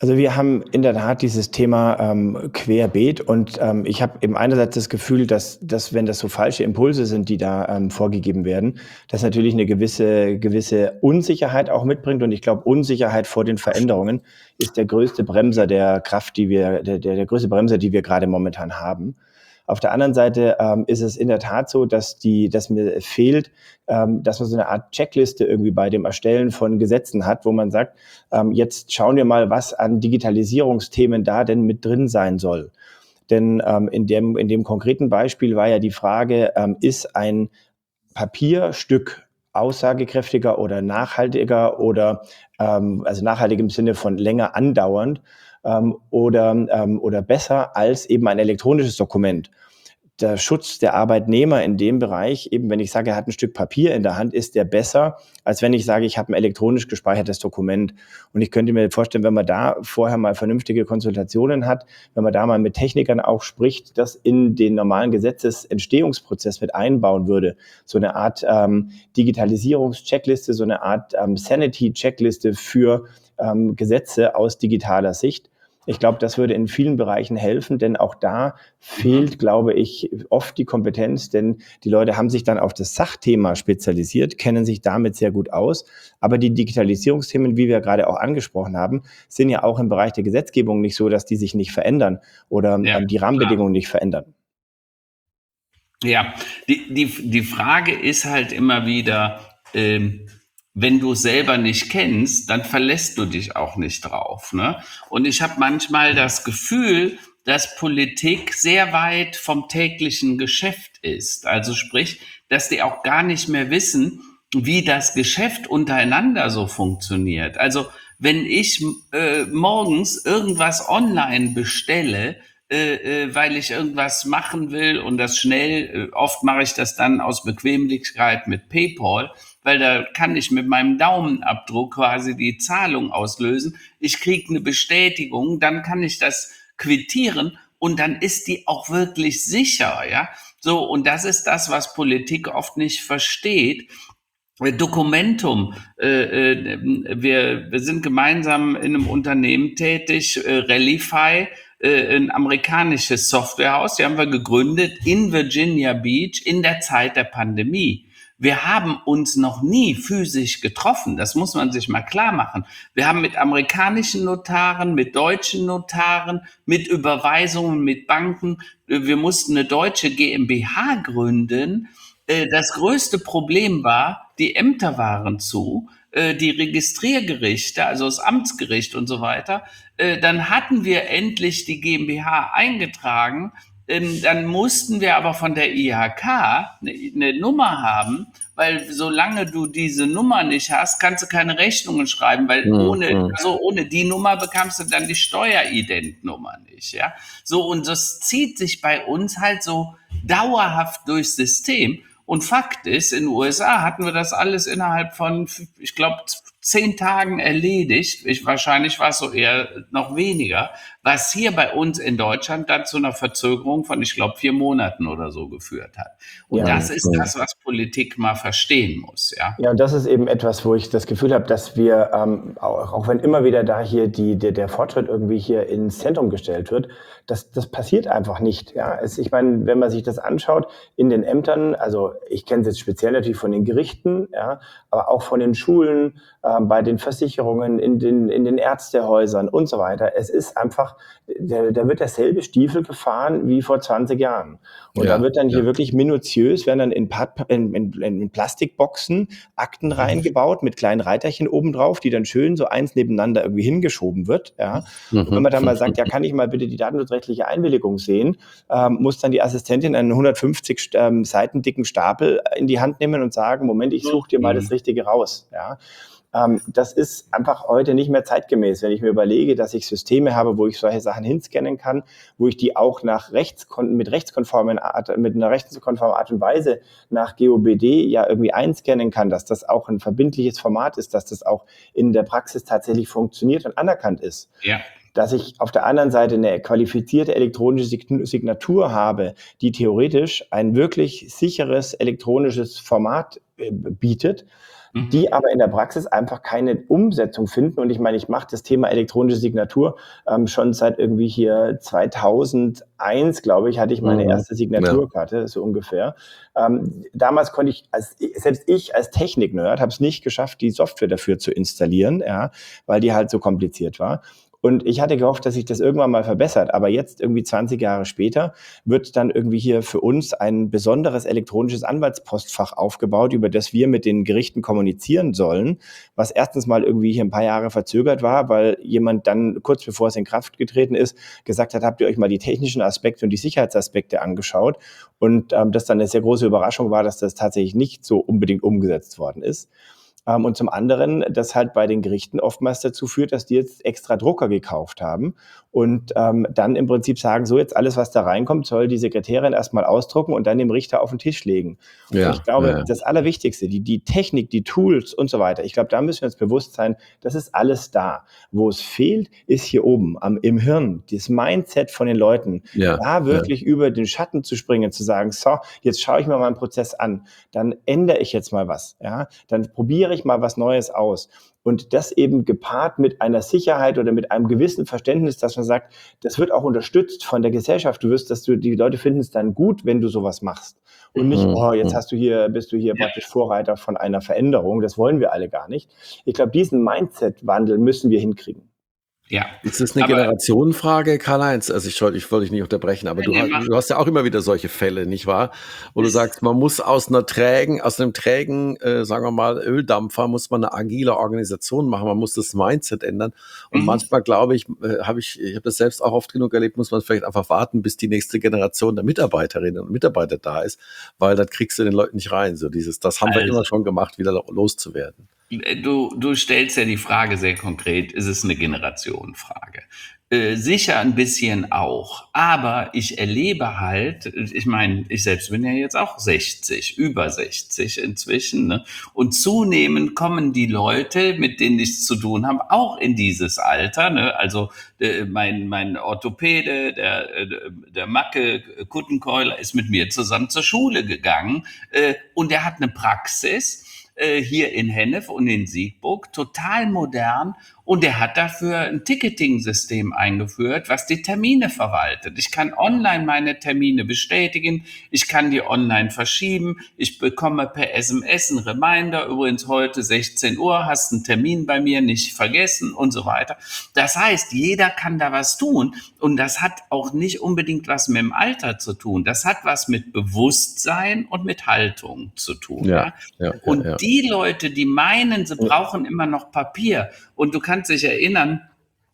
Also wir haben in der Tat dieses Thema ähm, querbeet und ähm, ich habe eben einerseits das Gefühl, dass, dass wenn das so falsche Impulse sind, die da ähm, vorgegeben werden, das natürlich eine gewisse, gewisse Unsicherheit auch mitbringt und ich glaube, Unsicherheit vor den Veränderungen ist der größte Bremser der Kraft, die wir, der, der, der größte Bremser, die wir gerade momentan haben. Auf der anderen Seite ähm, ist es in der Tat so, dass die, dass mir fehlt, ähm, dass man so eine Art Checkliste irgendwie bei dem Erstellen von Gesetzen hat, wo man sagt, ähm, jetzt schauen wir mal, was an Digitalisierungsthemen da denn mit drin sein soll. Denn ähm, in dem, in dem konkreten Beispiel war ja die Frage, ähm, ist ein Papierstück aussagekräftiger oder nachhaltiger oder ähm, also nachhaltig im Sinne von länger andauernd ähm, oder, ähm, oder besser als eben ein elektronisches Dokument. Der Schutz der Arbeitnehmer in dem Bereich, eben wenn ich sage, er hat ein Stück Papier in der Hand, ist der besser, als wenn ich sage, ich habe ein elektronisch gespeichertes Dokument. Und ich könnte mir vorstellen, wenn man da vorher mal vernünftige Konsultationen hat, wenn man da mal mit Technikern auch spricht, das in den normalen Gesetzesentstehungsprozess mit einbauen würde. So eine Art ähm, Digitalisierungs-Checkliste, so eine Art ähm, Sanity-Checkliste für ähm, Gesetze aus digitaler Sicht. Ich glaube, das würde in vielen Bereichen helfen, denn auch da fehlt, glaube ich, oft die Kompetenz, denn die Leute haben sich dann auf das Sachthema spezialisiert, kennen sich damit sehr gut aus. Aber die Digitalisierungsthemen, wie wir gerade auch angesprochen haben, sind ja auch im Bereich der Gesetzgebung nicht so, dass die sich nicht verändern oder Ja, ähm, die Rahmenbedingungen nicht verändern. Ja, die, die, die Frage ist halt immer wieder, ähm, wenn du es selber nicht kennst, dann verlässt du dich auch nicht drauf. Ne? Und ich habe manchmal das Gefühl, dass Politik sehr weit vom täglichen Geschäft ist. Also sprich, dass die auch gar nicht mehr wissen, wie das Geschäft untereinander so funktioniert. Also wenn ich äh, morgens irgendwas online bestelle, äh, äh, weil ich irgendwas machen will und das schnell, äh, oft mache ich das dann aus Bequemlichkeit mit PayPal, weil da kann ich mit meinem Daumenabdruck quasi die Zahlung auslösen. Ich kriege eine Bestätigung, dann kann ich das quittieren und dann ist die auch wirklich sicher, ja. So, und das ist das, was Politik oft nicht versteht. Dokumentum, äh, äh, wir, wir sind gemeinsam in einem Unternehmen tätig, äh, Relify, äh, ein amerikanisches Softwarehaus, die haben wir gegründet in Virginia Beach in der Zeit der Pandemie. Wir haben uns noch nie physisch getroffen, das muss man sich mal klar machen. Wir haben mit amerikanischen Notaren, mit deutschen Notaren, mit Überweisungen, mit Banken, wir mussten eine deutsche GmbH gründen. Das größte Problem war, die Ämter waren zu, die Registriergerichte, also das Amtsgericht und so weiter. Dann hatten wir endlich die GmbH eingetragen. Dann mussten wir aber von der I H K eine, eine Nummer haben, weil solange du diese Nummer nicht hast, kannst du keine Rechnungen schreiben, weil Mhm. ohne, also ohne die Nummer bekamst du dann die Steueridentnummer nicht, ja. So, und das zieht sich bei uns halt so dauerhaft durchs System. Und Fakt ist, in den U S A hatten wir das alles innerhalb von, ich glaube, zehn Tagen erledigt. Ich, wahrscheinlich war es so eher noch weniger, was hier bei uns in Deutschland dann zu einer Verzögerung von, ich glaube, vier Monaten oder so geführt hat. Und Ja. das ist das, was Politik mal verstehen muss, ja. Ja, und das ist eben etwas, wo ich das Gefühl habe, dass wir, ähm, auch, auch wenn immer wieder da hier die, der, der Fortschritt irgendwie hier ins Zentrum gestellt wird, das, das passiert einfach nicht. Ja, es, ich meine, wenn man sich das anschaut in den Ämtern, also ich kenne es jetzt speziell natürlich von den Gerichten, ja, aber auch von den Schulen, ähm, bei den Versicherungen, in den, in den Ärztehäusern und so weiter. Es ist einfach, da, da wird derselbe Stiefel gefahren wie vor zwanzig Jahren. Und Ja, da wird dann hier ja. wirklich minutiös, werden dann in, Pat- in, in, in Plastikboxen Akten reingebaut mit kleinen Reiterchen obendrauf, die dann schön so eins nebeneinander irgendwie hingeschoben wird. Ja. Und wenn man dann mal sagt, ja, kann ich mal bitte die datenschutzrechtliche Einwilligung sehen, ähm, muss dann die Assistentin einen hundertfünfzig ähm, Seiten dicken Stapel in die Hand nehmen und sagen, Moment, ich suche dir mal das Richtige raus. Ja. Ähm, das ist einfach heute nicht mehr zeitgemäß, wenn ich mir überlege, dass ich Systeme habe, wo ich solche Sachen hinscannen kann, wo ich die auch nach rechtskon- mit rechtskonformen Art, mit einer rechtskonformen Art und Weise nach G O B D ja irgendwie einscannen kann, dass das auch ein verbindliches Format ist, dass das auch in der Praxis tatsächlich funktioniert und anerkannt ist. Ja. Dass ich auf der anderen Seite eine qualifizierte elektronische Signatur habe, die theoretisch ein wirklich sicheres elektronisches Format äh, bietet, die Mhm. aber in der Praxis einfach keine Umsetzung finden. Und ich meine, ich mache das Thema elektronische Signatur ähm, schon seit irgendwie hier zweitausendeins, glaube ich, hatte ich meine Mhm. erste Ja. Signaturkarte, so ungefähr. Ähm, damals konnte ich, als, selbst ich als Technik-Nerd, habe es nicht geschafft, die Software dafür zu installieren, ja, weil die halt so kompliziert war. Und ich hatte gehofft, dass sich das irgendwann mal verbessert. Aber jetzt, irgendwie zwanzig Jahre später, wird dann irgendwie hier für uns ein besonderes elektronisches Anwaltspostfach aufgebaut, über das wir mit den Gerichten kommunizieren sollen, was erstens mal irgendwie hier ein paar Jahre verzögert war, weil jemand dann kurz bevor es in Kraft getreten ist, gesagt hat, habt ihr euch mal die technischen Aspekte und die Sicherheitsaspekte angeschaut? Und ähm, das dann eine sehr große Überraschung war, dass das tatsächlich nicht so unbedingt umgesetzt worden ist. Ähm, und zum anderen, das halt bei den Gerichten oftmals dazu führt, dass die jetzt extra Drucker gekauft haben und ähm, dann im Prinzip sagen, so jetzt alles, was da reinkommt, soll die Sekretärin erstmal ausdrucken und dann dem Richter auf den Tisch legen. Und ich Ja, glaube, ja, das Allerwichtigste, die, die Technik, die Tools und so weiter, ich glaube, da müssen wir uns bewusst sein, das ist alles da. Wo es fehlt, ist hier oben am, im Hirn, das Mindset von den Leuten, ja, da ja. wirklich über den Schatten zu springen, zu sagen, so, jetzt schaue ich mir mal einen Prozess an, dann ändere ich jetzt mal was, ja, dann probiere ich mal was Neues aus. Und das eben gepaart mit einer Sicherheit oder mit einem gewissen Verständnis, dass man sagt, das wird auch unterstützt von der Gesellschaft. Du wirst, dass du, die Leute finden es dann gut, wenn du sowas machst. Und nicht, Mhm. oh, jetzt Mhm. hast du hier, bist du hier Ja, praktisch Vorreiter von einer Veränderung. Das wollen wir alle gar nicht. Ich glaube, diesen Mindset-Wandel müssen wir hinkriegen. ja. Ist das eine Aber Generationenfrage, Karl-Heinz? Also ich wollte, ich wollte dich nicht unterbrechen, aber nein, du, der ha- macht du hast ja auch immer wieder solche Fälle, nicht wahr? Wo du es. sagst, man muss aus einer trägen, aus einem trägen, äh, sagen wir mal, Öldampfer, muss man eine agile Organisation machen, man muss das Mindset ändern. Und Mhm. manchmal glaube ich, äh, habe ich, ich habe das selbst auch oft genug erlebt, muss man vielleicht einfach warten, bis die nächste Generation der Mitarbeiterinnen und Mitarbeiter da ist, weil das kriegst du den Leuten nicht rein. So dieses, das haben wir Also, immer schon gemacht, wieder loszuwerden. Du, du stellst ja die Frage sehr konkret, ist es eine Generationenfrage? Äh, sicher ein bisschen auch, aber ich erlebe halt, ich meine, ich selbst bin ja jetzt auch sechzig, über sechzig inzwischen, ne? Und zunehmend kommen die Leute, mit denen ich es zu tun habe, auch in dieses Alter, ne? Also äh, mein, mein Orthopäde, der, äh, der Macke Kuttenkeuler ist mit mir zusammen zur Schule gegangen äh, und der hat eine Praxis äh, hier in Hennef und in Siegburg, total modern. Und er hat dafür ein Ticketing-System eingeführt, was die Termine verwaltet. Ich kann online meine Termine bestätigen, ich kann die online verschieben, ich bekomme per S M S einen Reminder, übrigens heute sechzehn Uhr, hast einen Termin bei mir, nicht vergessen und so weiter. Das heißt, jeder kann da was tun und das hat auch nicht unbedingt was mit dem Alter zu tun. Das hat was mit Bewusstsein und mit Haltung zu tun. Ja, Ja? ja, ja, Und ja. die Leute, die meinen, sie brauchen immer noch Papier, und du kannst dich erinnern,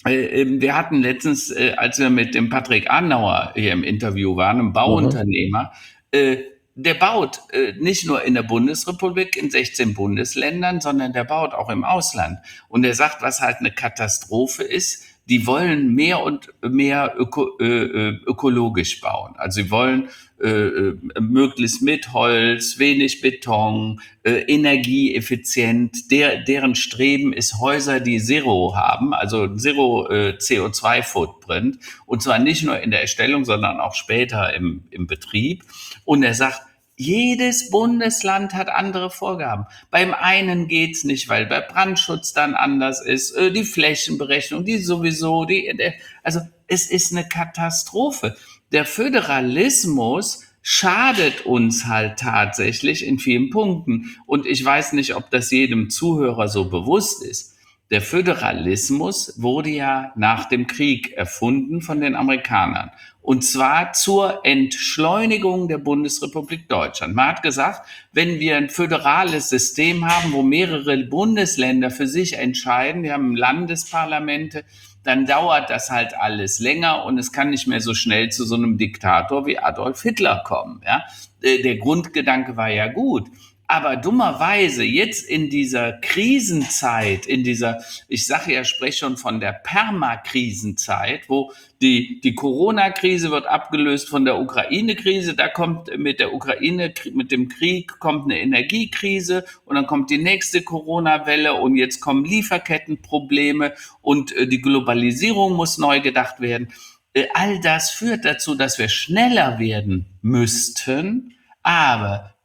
äh, wir hatten letztens, äh, als wir mit dem Patrick Annauer hier im Interview waren, einem Mhm. Bauunternehmer, äh, der baut äh, nicht nur in der Bundesrepublik, in sechzehn Bundesländern, sondern der baut auch im Ausland. Und er sagt, was halt eine Katastrophe ist, die wollen mehr und mehr öko, äh, ökologisch bauen. Also sie wollen äh, möglichst mit Holz, wenig Beton, äh, energieeffizient. Der, deren Streben ist Häuser, die Zero haben, also Zero äh, C O zwei Footprint. Und zwar nicht nur in der Erstellung, sondern auch später im, im Betrieb. Und er sagt, jedes Bundesland hat andere Vorgaben. Beim einen geht's nicht, weil bei Brandschutz dann anders ist, äh, die Flächenberechnung, die sowieso, die, also es ist eine Katastrophe. Der Föderalismus schadet uns halt tatsächlich in vielen Punkten. Und ich weiß nicht, ob das jedem Zuhörer so bewusst ist. Der Föderalismus wurde ja nach dem Krieg erfunden von den Amerikanern. Und zwar zur Entschleunigung der Bundesrepublik Deutschland. Man hat gesagt, wenn wir ein föderales System haben, wo mehrere Bundesländer für sich entscheiden, wir haben Landesparlamente, dann dauert das halt alles länger und es kann nicht mehr so schnell zu so einem Diktator wie Adolf Hitler kommen. Ja? Der Grundgedanke war ja gut. Aber dummerweise jetzt in dieser Krisenzeit, in dieser, ich sage ja, spreche schon von der Permakrisenzeit, wo die, die Corona-Krise wird abgelöst von der Ukraine-Krise, da kommt mit der Ukraine, mit dem Krieg kommt eine Energiekrise und dann kommt die nächste Corona-Welle und jetzt kommen Lieferkettenprobleme und die Globalisierung muss neu gedacht werden. All das führt dazu, dass wir schneller werden müssten, aber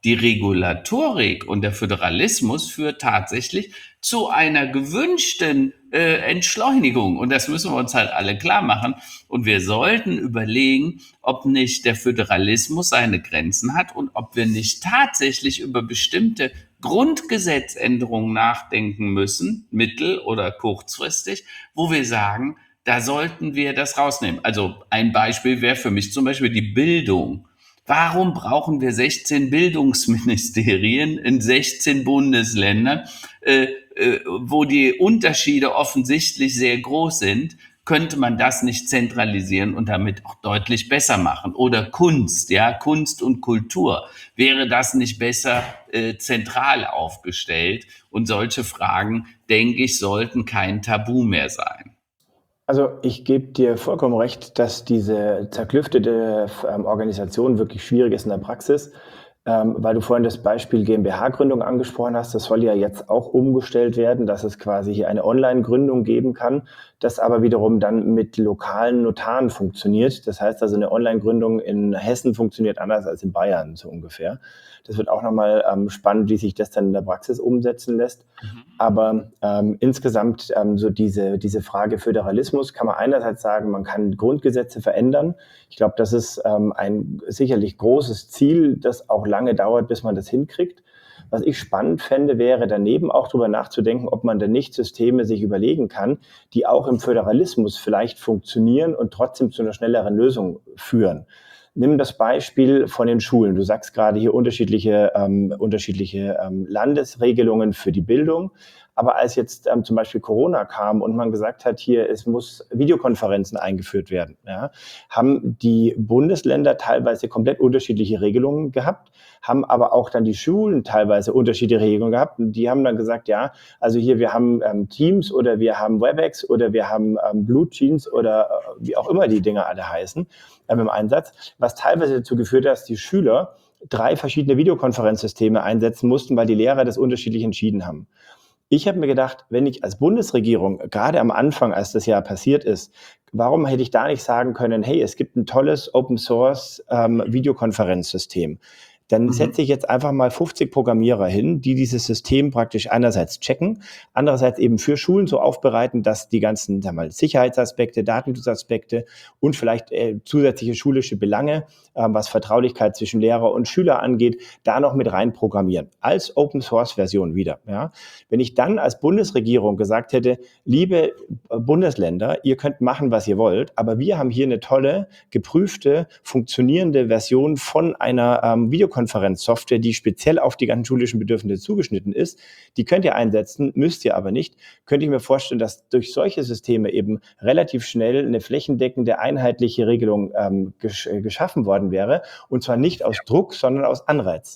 die Regulatorik und der Föderalismus führt tatsächlich zu einer gewünschten äh, Entschleunigung. Und das müssen wir uns halt alle klar machen. Und wir sollten überlegen, ob nicht der Föderalismus seine Grenzen hat und ob wir nicht tatsächlich über bestimmte Grundgesetzänderungen nachdenken müssen, mittel- oder kurzfristig, wo wir sagen, da sollten wir das rausnehmen. Also ein Beispiel wäre für mich zum Beispiel die Bildung. Warum brauchen wir sechzehn Bildungsministerien in sechzehn Bundesländern, äh, äh, wo die Unterschiede offensichtlich sehr groß sind? Könnte man das nicht zentralisieren und damit auch deutlich besser machen? Oder Kunst, ja, Kunst und Kultur. Wäre das nicht besser äh, zentral aufgestellt? Und solche Fragen, denke ich, sollten kein Tabu mehr sein. Also ich gebe dir vollkommen recht, dass diese zerklüftete ähm, Organisation wirklich schwierig ist in der Praxis, ähm, weil du vorhin das Beispiel GmbH-Gründung angesprochen hast. Das soll ja jetzt auch umgestellt werden, dass es quasi hier eine Online-Gründung geben kann, das aber wiederum dann mit lokalen Notaren funktioniert. Das heißt also, eine Online-Gründung in Hessen funktioniert anders als in Bayern, so ungefähr. Das wird auch nochmal ähm, spannend, wie sich das dann in der Praxis umsetzen lässt. Mhm. Aber ähm, insgesamt ähm, so diese, diese Frage Föderalismus kann man einerseits sagen, man kann Grundgesetze verändern. Ich glaube, das ist ähm, ein sicherlich großes Ziel, das auch lange dauert, bis man das hinkriegt. Was ich spannend fände, wäre daneben auch darüber nachzudenken, ob man denn nicht Systeme sich überlegen kann, die auch im Föderalismus vielleicht funktionieren und trotzdem zu einer schnelleren Lösung führen. Nimm das Beispiel von den Schulen. Du sagst gerade hier unterschiedliche, ähm, unterschiedliche ähm, Landesregelungen für die Bildung. Aber als jetzt ähm, zum Beispiel Corona kam und man gesagt hat, hier, es muss Videokonferenzen eingeführt werden, ja, haben die Bundesländer teilweise komplett unterschiedliche Regelungen gehabt, haben aber auch dann die Schulen teilweise unterschiedliche Regelungen gehabt. Und die haben dann gesagt, ja, also hier, wir haben ähm, Teams oder wir haben WebEx oder wir haben ähm, BlueJeans oder äh, wie auch immer die Dinger alle heißen ähm, im Einsatz, was teilweise dazu geführt hat, dass die Schüler drei verschiedene Videokonferenzsysteme einsetzen mussten, weil die Lehrer das unterschiedlich entschieden haben. Ich habe mir gedacht, wenn ich als Bundesregierung, gerade am Anfang, als das Jahr passiert ist, warum hätte ich da nicht sagen können, hey, es gibt ein tolles Open-Source-Videokonferenzsystem. Ähm, Dann mhm. setze ich jetzt einfach mal fünfzig Programmierer hin, die dieses System praktisch einerseits checken, andererseits eben für Schulen so aufbereiten, dass die ganzen, sagen wir mal, Sicherheitsaspekte, Datenschutzaspekte und vielleicht äh, zusätzliche schulische Belange, äh, was Vertraulichkeit zwischen Lehrer und Schüler angeht, da noch mit rein programmieren. Als Open-Source-Version wieder. Ja. Wenn ich dann als Bundesregierung gesagt hätte, liebe Bundesländer, ihr könnt machen, was ihr wollt, aber wir haben hier eine tolle, geprüfte, funktionierende Version von einer ähm, Videokonferenz Konferenzsoftware, die speziell auf die ganzen schulischen Bedürfnisse zugeschnitten ist. Die könnt ihr einsetzen, müsst ihr aber nicht. Könnte ich mir vorstellen, dass durch solche Systeme eben relativ schnell eine flächendeckende, einheitliche Regelung ähm, gesch- geschaffen worden wäre. Und zwar nicht aus Druck, sondern aus Anreiz.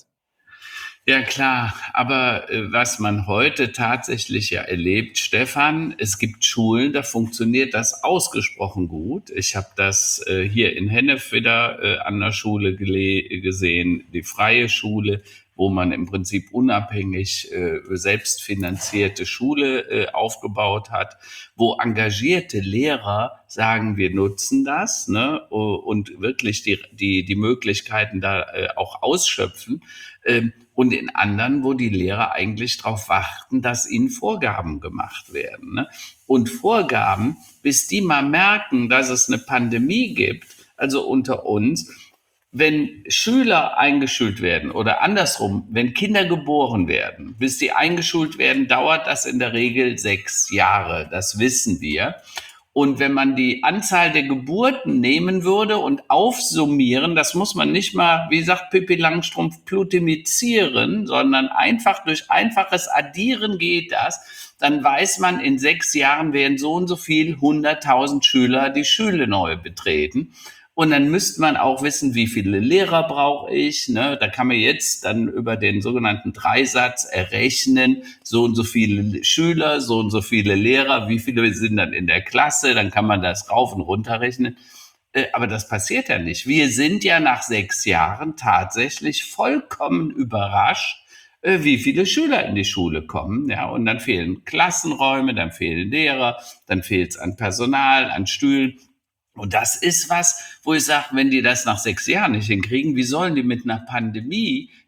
Ja klar, aber äh, was man heute tatsächlich ja erlebt, Stefan, es gibt Schulen, da funktioniert das ausgesprochen gut. Ich habe das äh, hier in Hennef wieder äh, an der Schule gele- gesehen, die freie Schule, wo man im Prinzip unabhängig äh, selbstfinanzierte Schule äh, aufgebaut hat, wo engagierte Lehrer sagen, wir nutzen das, ne, und wirklich die, die, die Möglichkeiten da äh, auch ausschöpfen. Ähm, und in anderen, wo die Lehrer eigentlich darauf warten, dass ihnen Vorgaben gemacht werden. Ne? Und Vorgaben, bis die mal merken, dass es eine Pandemie gibt, also unter uns, wenn Schüler eingeschult werden oder andersrum, wenn Kinder geboren werden, bis die eingeschult werden, dauert das in der Regel sechs Jahre. Das wissen wir. Und wenn man die Anzahl der Geburten nehmen würde und aufsummieren, das muss man nicht mal, wie sagt Pippi Langstrumpf, plutimizieren, sondern einfach durch einfaches Addieren geht das, dann weiß man, in sechs Jahren werden so und so viel hunderttausend Schüler die Schule neu betreten. Und dann müsste man auch wissen, wie viele Lehrer brauche ich. Ne? Da kann man jetzt dann über den sogenannten Dreisatz errechnen, so und so viele Schüler, so und so viele Lehrer, wie viele sind dann in der Klasse. Dann kann man das rauf und runter rechnen. Äh, aber das passiert ja nicht. Wir sind ja nach sechs Jahren tatsächlich vollkommen überrascht, äh, wie viele Schüler in die Schule kommen. Ja? Und dann fehlen Klassenräume, dann fehlen Lehrer, dann fehlt es an Personal, an Stühlen. Und das ist was, wo ich sage, wenn die das nach sechs Jahren nicht hinkriegen, wie sollen die mit einer Pandemie,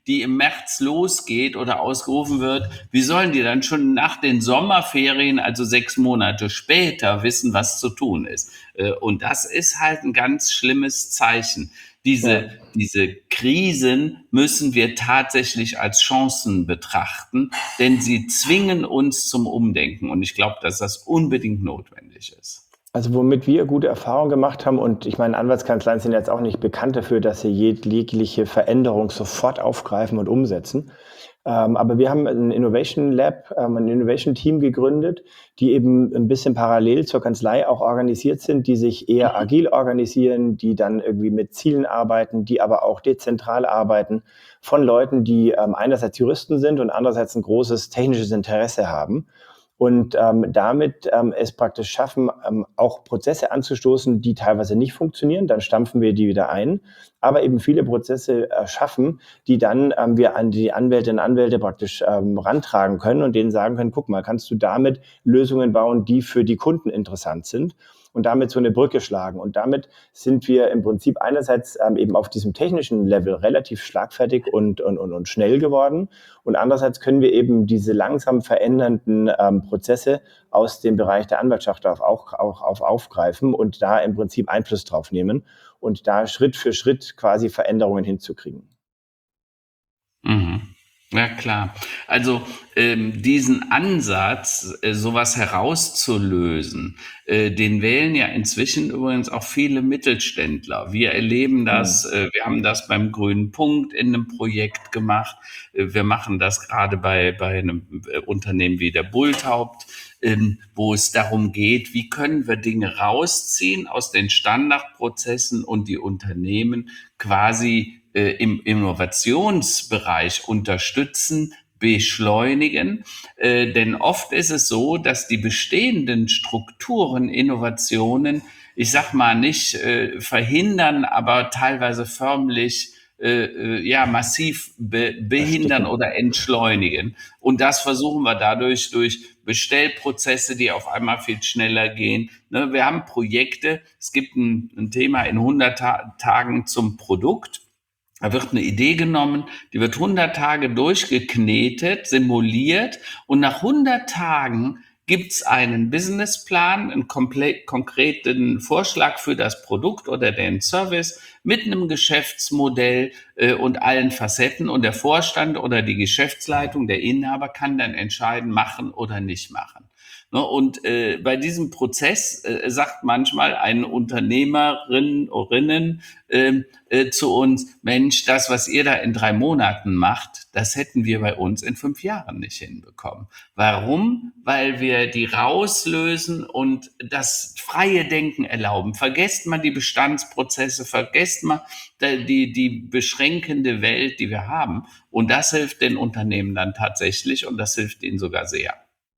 die im März losgeht oder ausgerufen wird, wie sollen die dann schon nach den Sommerferien, also sechs Monate später, wissen, was zu tun ist? Und das ist halt ein ganz schlimmes Zeichen. Diese, ja. diese Krisen müssen wir tatsächlich als Chancen betrachten, denn sie zwingen uns zum Umdenken. Und ich glaube, dass das unbedingt notwendig ist. Also womit wir gute Erfahrungen gemacht haben, und ich meine, Anwaltskanzleien sind jetzt auch nicht bekannt dafür, dass sie jegliche Veränderung sofort aufgreifen und umsetzen. Ähm, aber wir haben ein Innovation Lab, ähm, ein Innovation Team gegründet, die eben ein bisschen parallel zur Kanzlei auch organisiert sind, die sich eher agil organisieren, die dann irgendwie mit Zielen arbeiten, die aber auch dezentral arbeiten, von Leuten, die ähm, einerseits Juristen sind und andererseits ein großes technisches Interesse haben. Und ähm, damit ähm, es praktisch schaffen, ähm, auch Prozesse anzustoßen, die teilweise nicht funktionieren, dann stampfen wir die wieder ein, aber eben viele Prozesse äh, schaffen, die dann ähm, wir an die Anwältinnen und Anwälte praktisch ähm, rantragen können und denen sagen können, guck mal, kannst du damit Lösungen bauen, die für die Kunden interessant sind und damit so eine Brücke schlagen. Und damit sind wir im Prinzip einerseits ähm, eben auf diesem technischen Level relativ schlagfertig und, und, und, und schnell geworden. Und andererseits können wir eben diese langsam verändernden ähm, Prozesse aus dem Bereich der Anwaltschaft auf, auch, auch auf aufgreifen und da im Prinzip Einfluss drauf nehmen und da Schritt für Schritt quasi Veränderungen hinzukriegen. Mhm. Ja, klar. Also ähm, diesen Ansatz, äh, sowas herauszulösen, äh, den wählen ja inzwischen übrigens auch viele Mittelständler. Wir erleben das, äh, wir haben das beim Grünen Punkt in einem Projekt gemacht. Äh, wir machen das gerade bei, bei einem äh, Unternehmen wie der Bulthaupt, ähm, wo es darum geht, wie können wir Dinge rausziehen aus den Standardprozessen und die Unternehmen quasi äh, im Innovationsbereich unterstützen, beschleunigen. Äh, denn oft ist es so, dass die bestehenden Strukturen, Innovationen, ich sag mal nicht äh, verhindern, aber teilweise förmlich äh, ja massiv be- behindern oder entschleunigen. Und das versuchen wir dadurch durch Bestellprozesse, die auf einmal viel schneller gehen. Ne, wir haben Projekte, es gibt ein, ein Thema in hundert Ta- Tagen zum Produkt. Da wird eine Idee genommen, die wird hundert Tage durchgeknetet, simuliert und nach hundert Tagen gibt's einen Businessplan, einen komplett konkreten Vorschlag für das Produkt oder den Service mit einem Geschäftsmodell äh, und allen Facetten und der Vorstand oder die Geschäftsleitung, der Inhaber kann dann entscheiden, machen oder nicht machen. Ne, und äh, bei diesem Prozess äh, sagt manchmal eine Unternehmerin Orinnen, äh, äh, zu uns, Mensch, das, was ihr da in drei Monaten macht, das hätten wir bei uns in fünf Jahren nicht hinbekommen. Warum? Weil wir die rauslösen und das freie Denken erlauben. Vergesst mal die Bestandsprozesse, vergesst mal die, die beschränkende Welt, die wir haben. Und das hilft den Unternehmen dann tatsächlich und das hilft ihnen sogar sehr.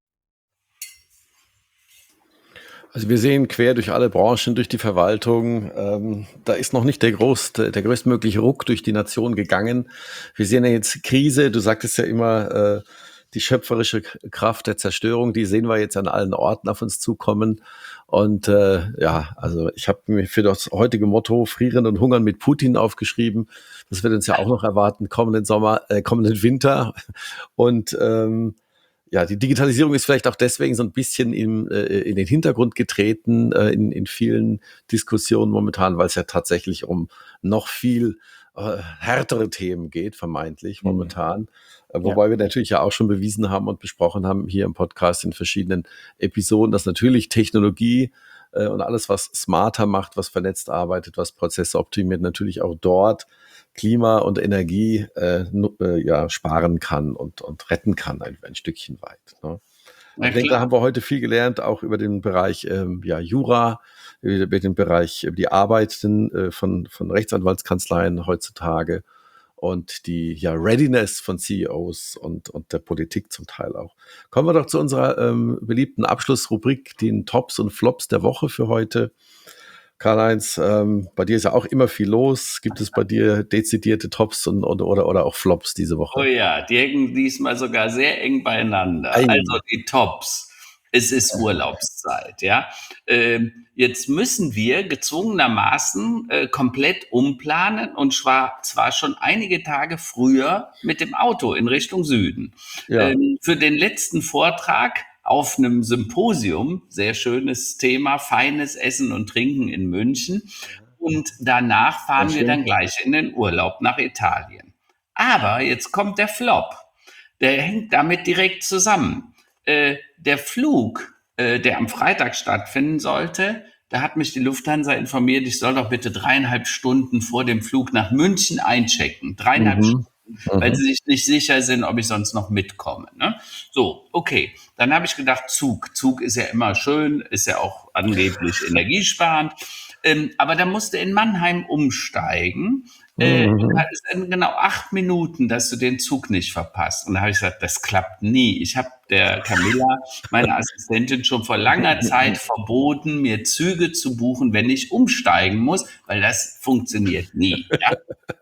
Also wir sehen quer durch alle Branchen, durch die Verwaltung, ähm, da ist noch nicht der, groß, der größtmögliche Ruck durch die Nation gegangen. Wir sehen ja jetzt Krise, du sagtest ja immer, äh, die schöpferische Kraft der Zerstörung, die sehen wir jetzt an allen Orten auf uns zukommen. Und äh, ja, also ich habe mir für das heutige Motto Frieren und Hungern mit Putin aufgeschrieben. Das wird uns ja auch noch erwarten, kommenden Sommer, äh, kommenden Winter. Und ähm, ja, die Digitalisierung ist vielleicht auch deswegen so ein bisschen in, äh, in den Hintergrund getreten äh, in, in vielen Diskussionen momentan, weil es ja tatsächlich um noch viel äh, härtere Themen geht, vermeintlich momentan. Mhm. Äh, wobei ja. wir natürlich ja auch schon bewiesen haben und besprochen haben hier im Podcast in verschiedenen Episoden, dass natürlich Technologie äh, und alles, was smarter macht, was vernetzt arbeitet, was Prozesse optimiert, natürlich auch dort Klima und Energie äh, äh, ja, sparen kann und, und retten kann ein, ein Stückchen weit. Ne? Ja, ich denke, da haben wir heute viel gelernt, auch über den Bereich ähm, ja, Jura, über den Bereich, über die Arbeiten äh, von, von Rechtsanwaltskanzleien heutzutage und die ja, Readiness von C E Os und, und der Politik zum Teil auch. Kommen wir doch zu unserer ähm, beliebten Abschlussrubrik, den Tops und Flops der Woche für heute. Karl-Heinz, ähm, bei dir ist ja auch immer viel los. Gibt es bei dir dezidierte Tops und, oder, oder, oder auch Flops diese Woche? Oh ja, die hängen diesmal sogar sehr eng beieinander. Ein. Also die Tops. Es ist Urlaubszeit, ja. Ähm, jetzt müssen wir gezwungenermaßen äh, komplett umplanen und zwar, zwar schon einige Tage früher mit dem Auto in Richtung Süden. Ja. Ähm, für den letzten Vortrag auf einem Symposium, sehr schönes Thema, feines Essen und Trinken in München. Und danach fahren Sehr wir dann schön. gleich in den Urlaub nach Italien. Aber jetzt kommt der Flop. Der hängt damit direkt zusammen. Äh, der Flug, äh, der am Freitag stattfinden sollte, da hat mich die Lufthansa informiert, ich soll doch bitte dreieinhalb Stunden vor dem Flug nach München einchecken. Dreieinhalb Mhm. Stunden, weil Mhm. sie sich nicht sicher sind, ob ich sonst noch mitkomme. Ne? So, okay. Dann habe ich gedacht, Zug. Zug ist ja immer schön, ist ja auch angeblich energiesparend. Ähm, aber da musste in Mannheim umsteigen. Äh, und Mhm. hat es dann genau acht Minuten, dass du den Zug nicht verpasst. Und da habe ich gesagt, das klappt nie. Ich habe der Camilla, meiner Assistentin, schon vor langer Zeit verboten, mir Züge zu buchen, wenn ich umsteigen muss, weil das funktioniert nie. Ja?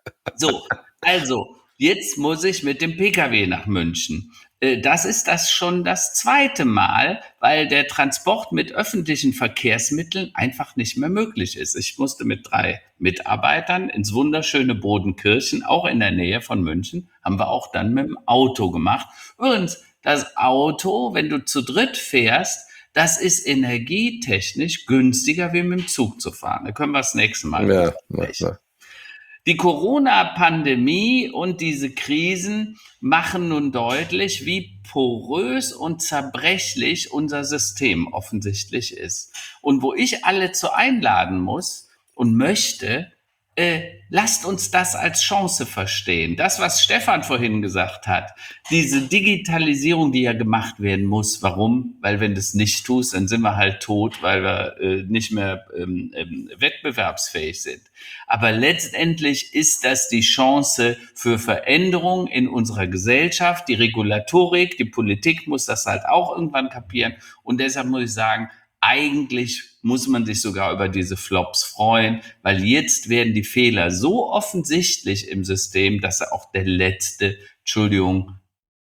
So, also, jetzt muss ich mit dem Pkw nach München. Äh, Das ist das schon das zweite Mal, weil der Transport mit öffentlichen Verkehrsmitteln einfach nicht mehr möglich ist. Ich musste mit drei Mitarbeitern ins wunderschöne Bodenkirchen, auch in der Nähe von München, haben wir auch dann mit dem Auto gemacht. Übrigens, das Auto, wenn du zu dritt fährst, das ist energietechnisch günstiger, wie mit dem Zug zu fahren. Da können wir das nächste Mal drüber Ja, na, sprechen. na. Die Corona-Pandemie und diese Krisen machen nun deutlich, wie porös und zerbrechlich unser System offensichtlich ist. Und wo ich alle zu einladen muss und möchte, äh, lasst uns das als Chance verstehen. Das, was Stefan vorhin gesagt hat, diese Digitalisierung, die ja gemacht werden muss. Warum? Weil wenn du es nicht tust, dann sind wir halt tot, weil wir äh, nicht mehr ähm, ähm, wettbewerbsfähig sind. Aber letztendlich ist das die Chance für Veränderung in unserer Gesellschaft. Die Regulatorik, die Politik muss das halt auch irgendwann kapieren. Und deshalb muss ich sagen, eigentlich muss man sich sogar über diese Flops freuen, weil jetzt werden die Fehler so offensichtlich im System, dass auch der letzte, Entschuldigung,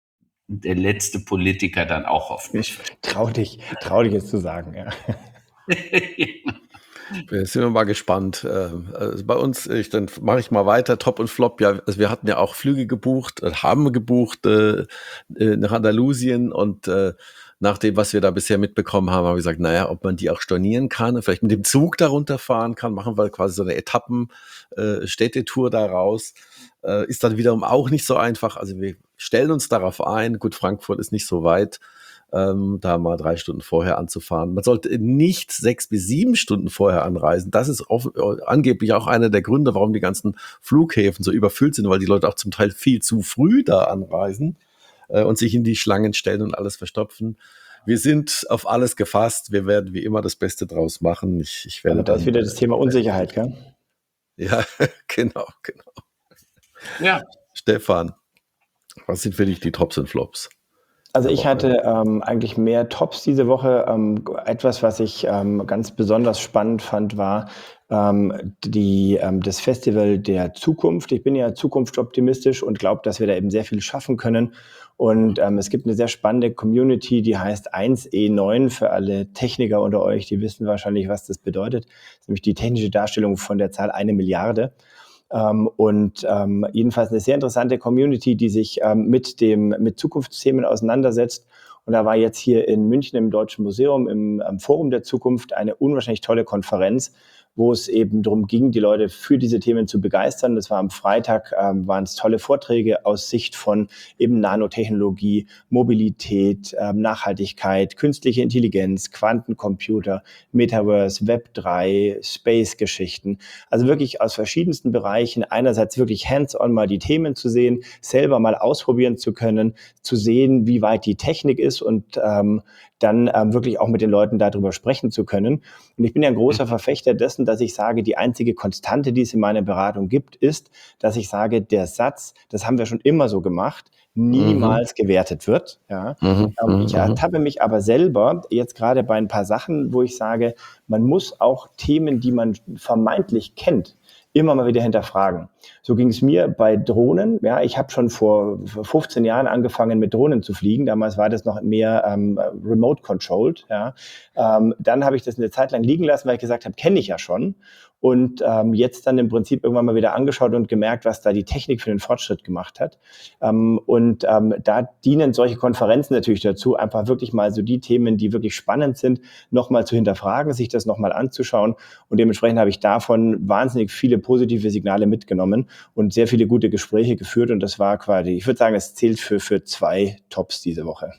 der letzte Politiker dann auch hoffentlich versteht. Trau dich, trau dich jetzt zu sagen, ja. Wir sind wir mal gespannt. Ähm, Also bei uns, ich, dann mache ich mal weiter, Top und Flop. Ja, also wir hatten ja auch Flüge gebucht, äh, haben gebucht äh, äh, nach Andalusien und äh, nach dem, was wir da bisher mitbekommen haben, haben wir gesagt, naja, ob man die auch stornieren kann, vielleicht mit dem Zug da runterfahren kann, machen wir quasi so eine Etappen-Städtetour daraus. Äh, ist dann wiederum auch nicht so einfach. Also wir stellen uns darauf ein. Gut, Frankfurt ist nicht so weit, ähm, da mal drei Stunden vorher anzufahren. Man sollte nicht sechs bis sieben Stunden vorher anreisen. Das ist off- angeblich auch einer der Gründe, warum die ganzen Flughäfen so überfüllt sind, weil die Leute auch zum Teil viel zu früh da anreisen äh, und sich in die Schlangen stellen und alles verstopfen. Wir sind auf alles gefasst. Wir werden wie immer das Beste draus machen. Ich, ich werde Aber da ist dann, wieder das Thema Unsicherheit, gell? ja, genau, genau. Ja, Stefan, was sind für dich die Tops und Flops? Also der ich Woche? hatte ähm, eigentlich mehr Tops diese Woche. Ähm, etwas, was ich ähm, ganz besonders spannend fand, war ähm, die, ähm, das Festival der Zukunft. Ich bin ja zukunftsoptimistisch und glaube, dass wir da eben sehr viel schaffen können. Und ähm, es gibt eine sehr spannende Community, die heißt eins E neun für alle Techniker unter euch. Die wissen wahrscheinlich, was das bedeutet. Das ist nämlich die technische Darstellung von der Zahl eine Milliarde. Ähm, und ähm, jedenfalls eine sehr interessante Community, die sich ähm, mit dem mit Zukunftsthemen auseinandersetzt. Und da war jetzt hier in München im Deutschen Museum im, im Forum der Zukunft eine unwahrscheinlich tolle Konferenz, wo es eben darum ging, die Leute für diese Themen zu begeistern. Das war am Freitag, ähm, waren es tolle Vorträge aus Sicht von eben Nanotechnologie, Mobilität, ähm, Nachhaltigkeit, künstliche Intelligenz, Quantencomputer, Metaverse, Web drei, Space-Geschichten. Also wirklich aus verschiedensten Bereichen. Einerseits wirklich hands-on mal die Themen zu sehen, selber mal ausprobieren zu können, zu sehen, wie weit die Technik ist und ähm, dann ähm, wirklich auch mit den Leuten darüber sprechen zu können. Und ich bin ja ein großer Verfechter dessen, dass ich sage, die einzige Konstante, die es in meiner Beratung gibt, ist, dass ich sage, der Satz, das haben wir schon immer so gemacht, niemals mhm. gewertet wird. Ja. Mhm, Ähm, ich mhm. ertappe mich aber selber jetzt gerade bei ein paar Sachen, wo ich sage, man muss auch Themen, die man vermeintlich kennt, immer mal wieder hinterfragen. So ging es mir bei Drohnen. Ja, ich habe schon vor fünfzehn Jahren angefangen, mit Drohnen zu fliegen. Damals war das noch mehr ähm, remote controlled. Ja. Ähm, dann habe ich das eine Zeit lang liegen lassen, weil ich gesagt habe, kenne ich ja schon. Und ähm, jetzt dann im Prinzip irgendwann mal wieder angeschaut und gemerkt, was da die Technik für den Fortschritt gemacht hat. Ähm, und ähm, da dienen solche Konferenzen natürlich dazu, einfach wirklich mal so die Themen, die wirklich spannend sind, nochmal zu hinterfragen, sich das nochmal anzuschauen. Und dementsprechend habe ich davon wahnsinnig viele positive Signale mitgenommen und sehr viele gute Gespräche geführt. Und das war quasi, ich würde sagen, es zählt für, für zwei Tops diese Woche.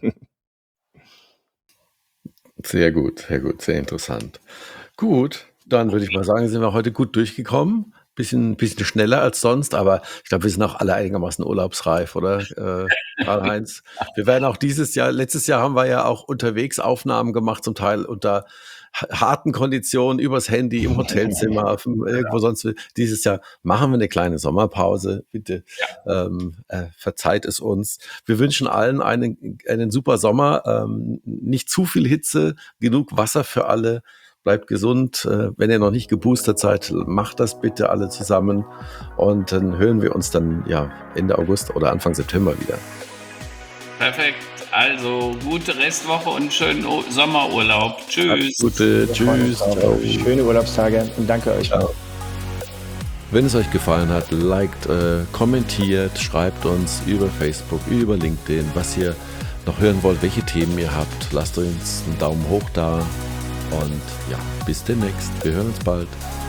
Sehr gut, sehr gut, sehr interessant. Gut, dann würde ich mal sagen, sind wir heute gut durchgekommen. Bisschen, bisschen schneller als sonst, aber ich glaube, wir sind auch alle einigermaßen urlaubsreif, oder? Äh, Karl-Heinz. Wir werden auch dieses Jahr, letztes Jahr haben wir ja auch unterwegs Aufnahmen gemacht, zum Teil unter harten Konditionen, übers Handy, im Hotelzimmer, auf dem, irgendwo sonst. Dieses Jahr machen wir eine kleine Sommerpause. Bitte ähm, äh, verzeiht es uns. Wir wünschen allen einen, einen super Sommer. Ähm, nicht zu viel Hitze, genug Wasser für alle. Bleibt gesund. Äh, wenn ihr noch nicht geboostert seid, macht das bitte alle zusammen. Und dann hören wir uns dann ja Ende August oder Anfang September wieder. Perfekt. Also gute Restwoche und schönen O- Sommerurlaub. Tschüss. Alles Gute. Tschüss. Ciao. Schöne Urlaubstage und danke euch. Ciao. Wenn es euch gefallen hat, liked, äh, kommentiert, schreibt uns über Facebook, über LinkedIn, was ihr noch hören wollt, welche Themen ihr habt. Lasst uns einen Daumen hoch da und ja, bis demnächst. Wir hören uns bald.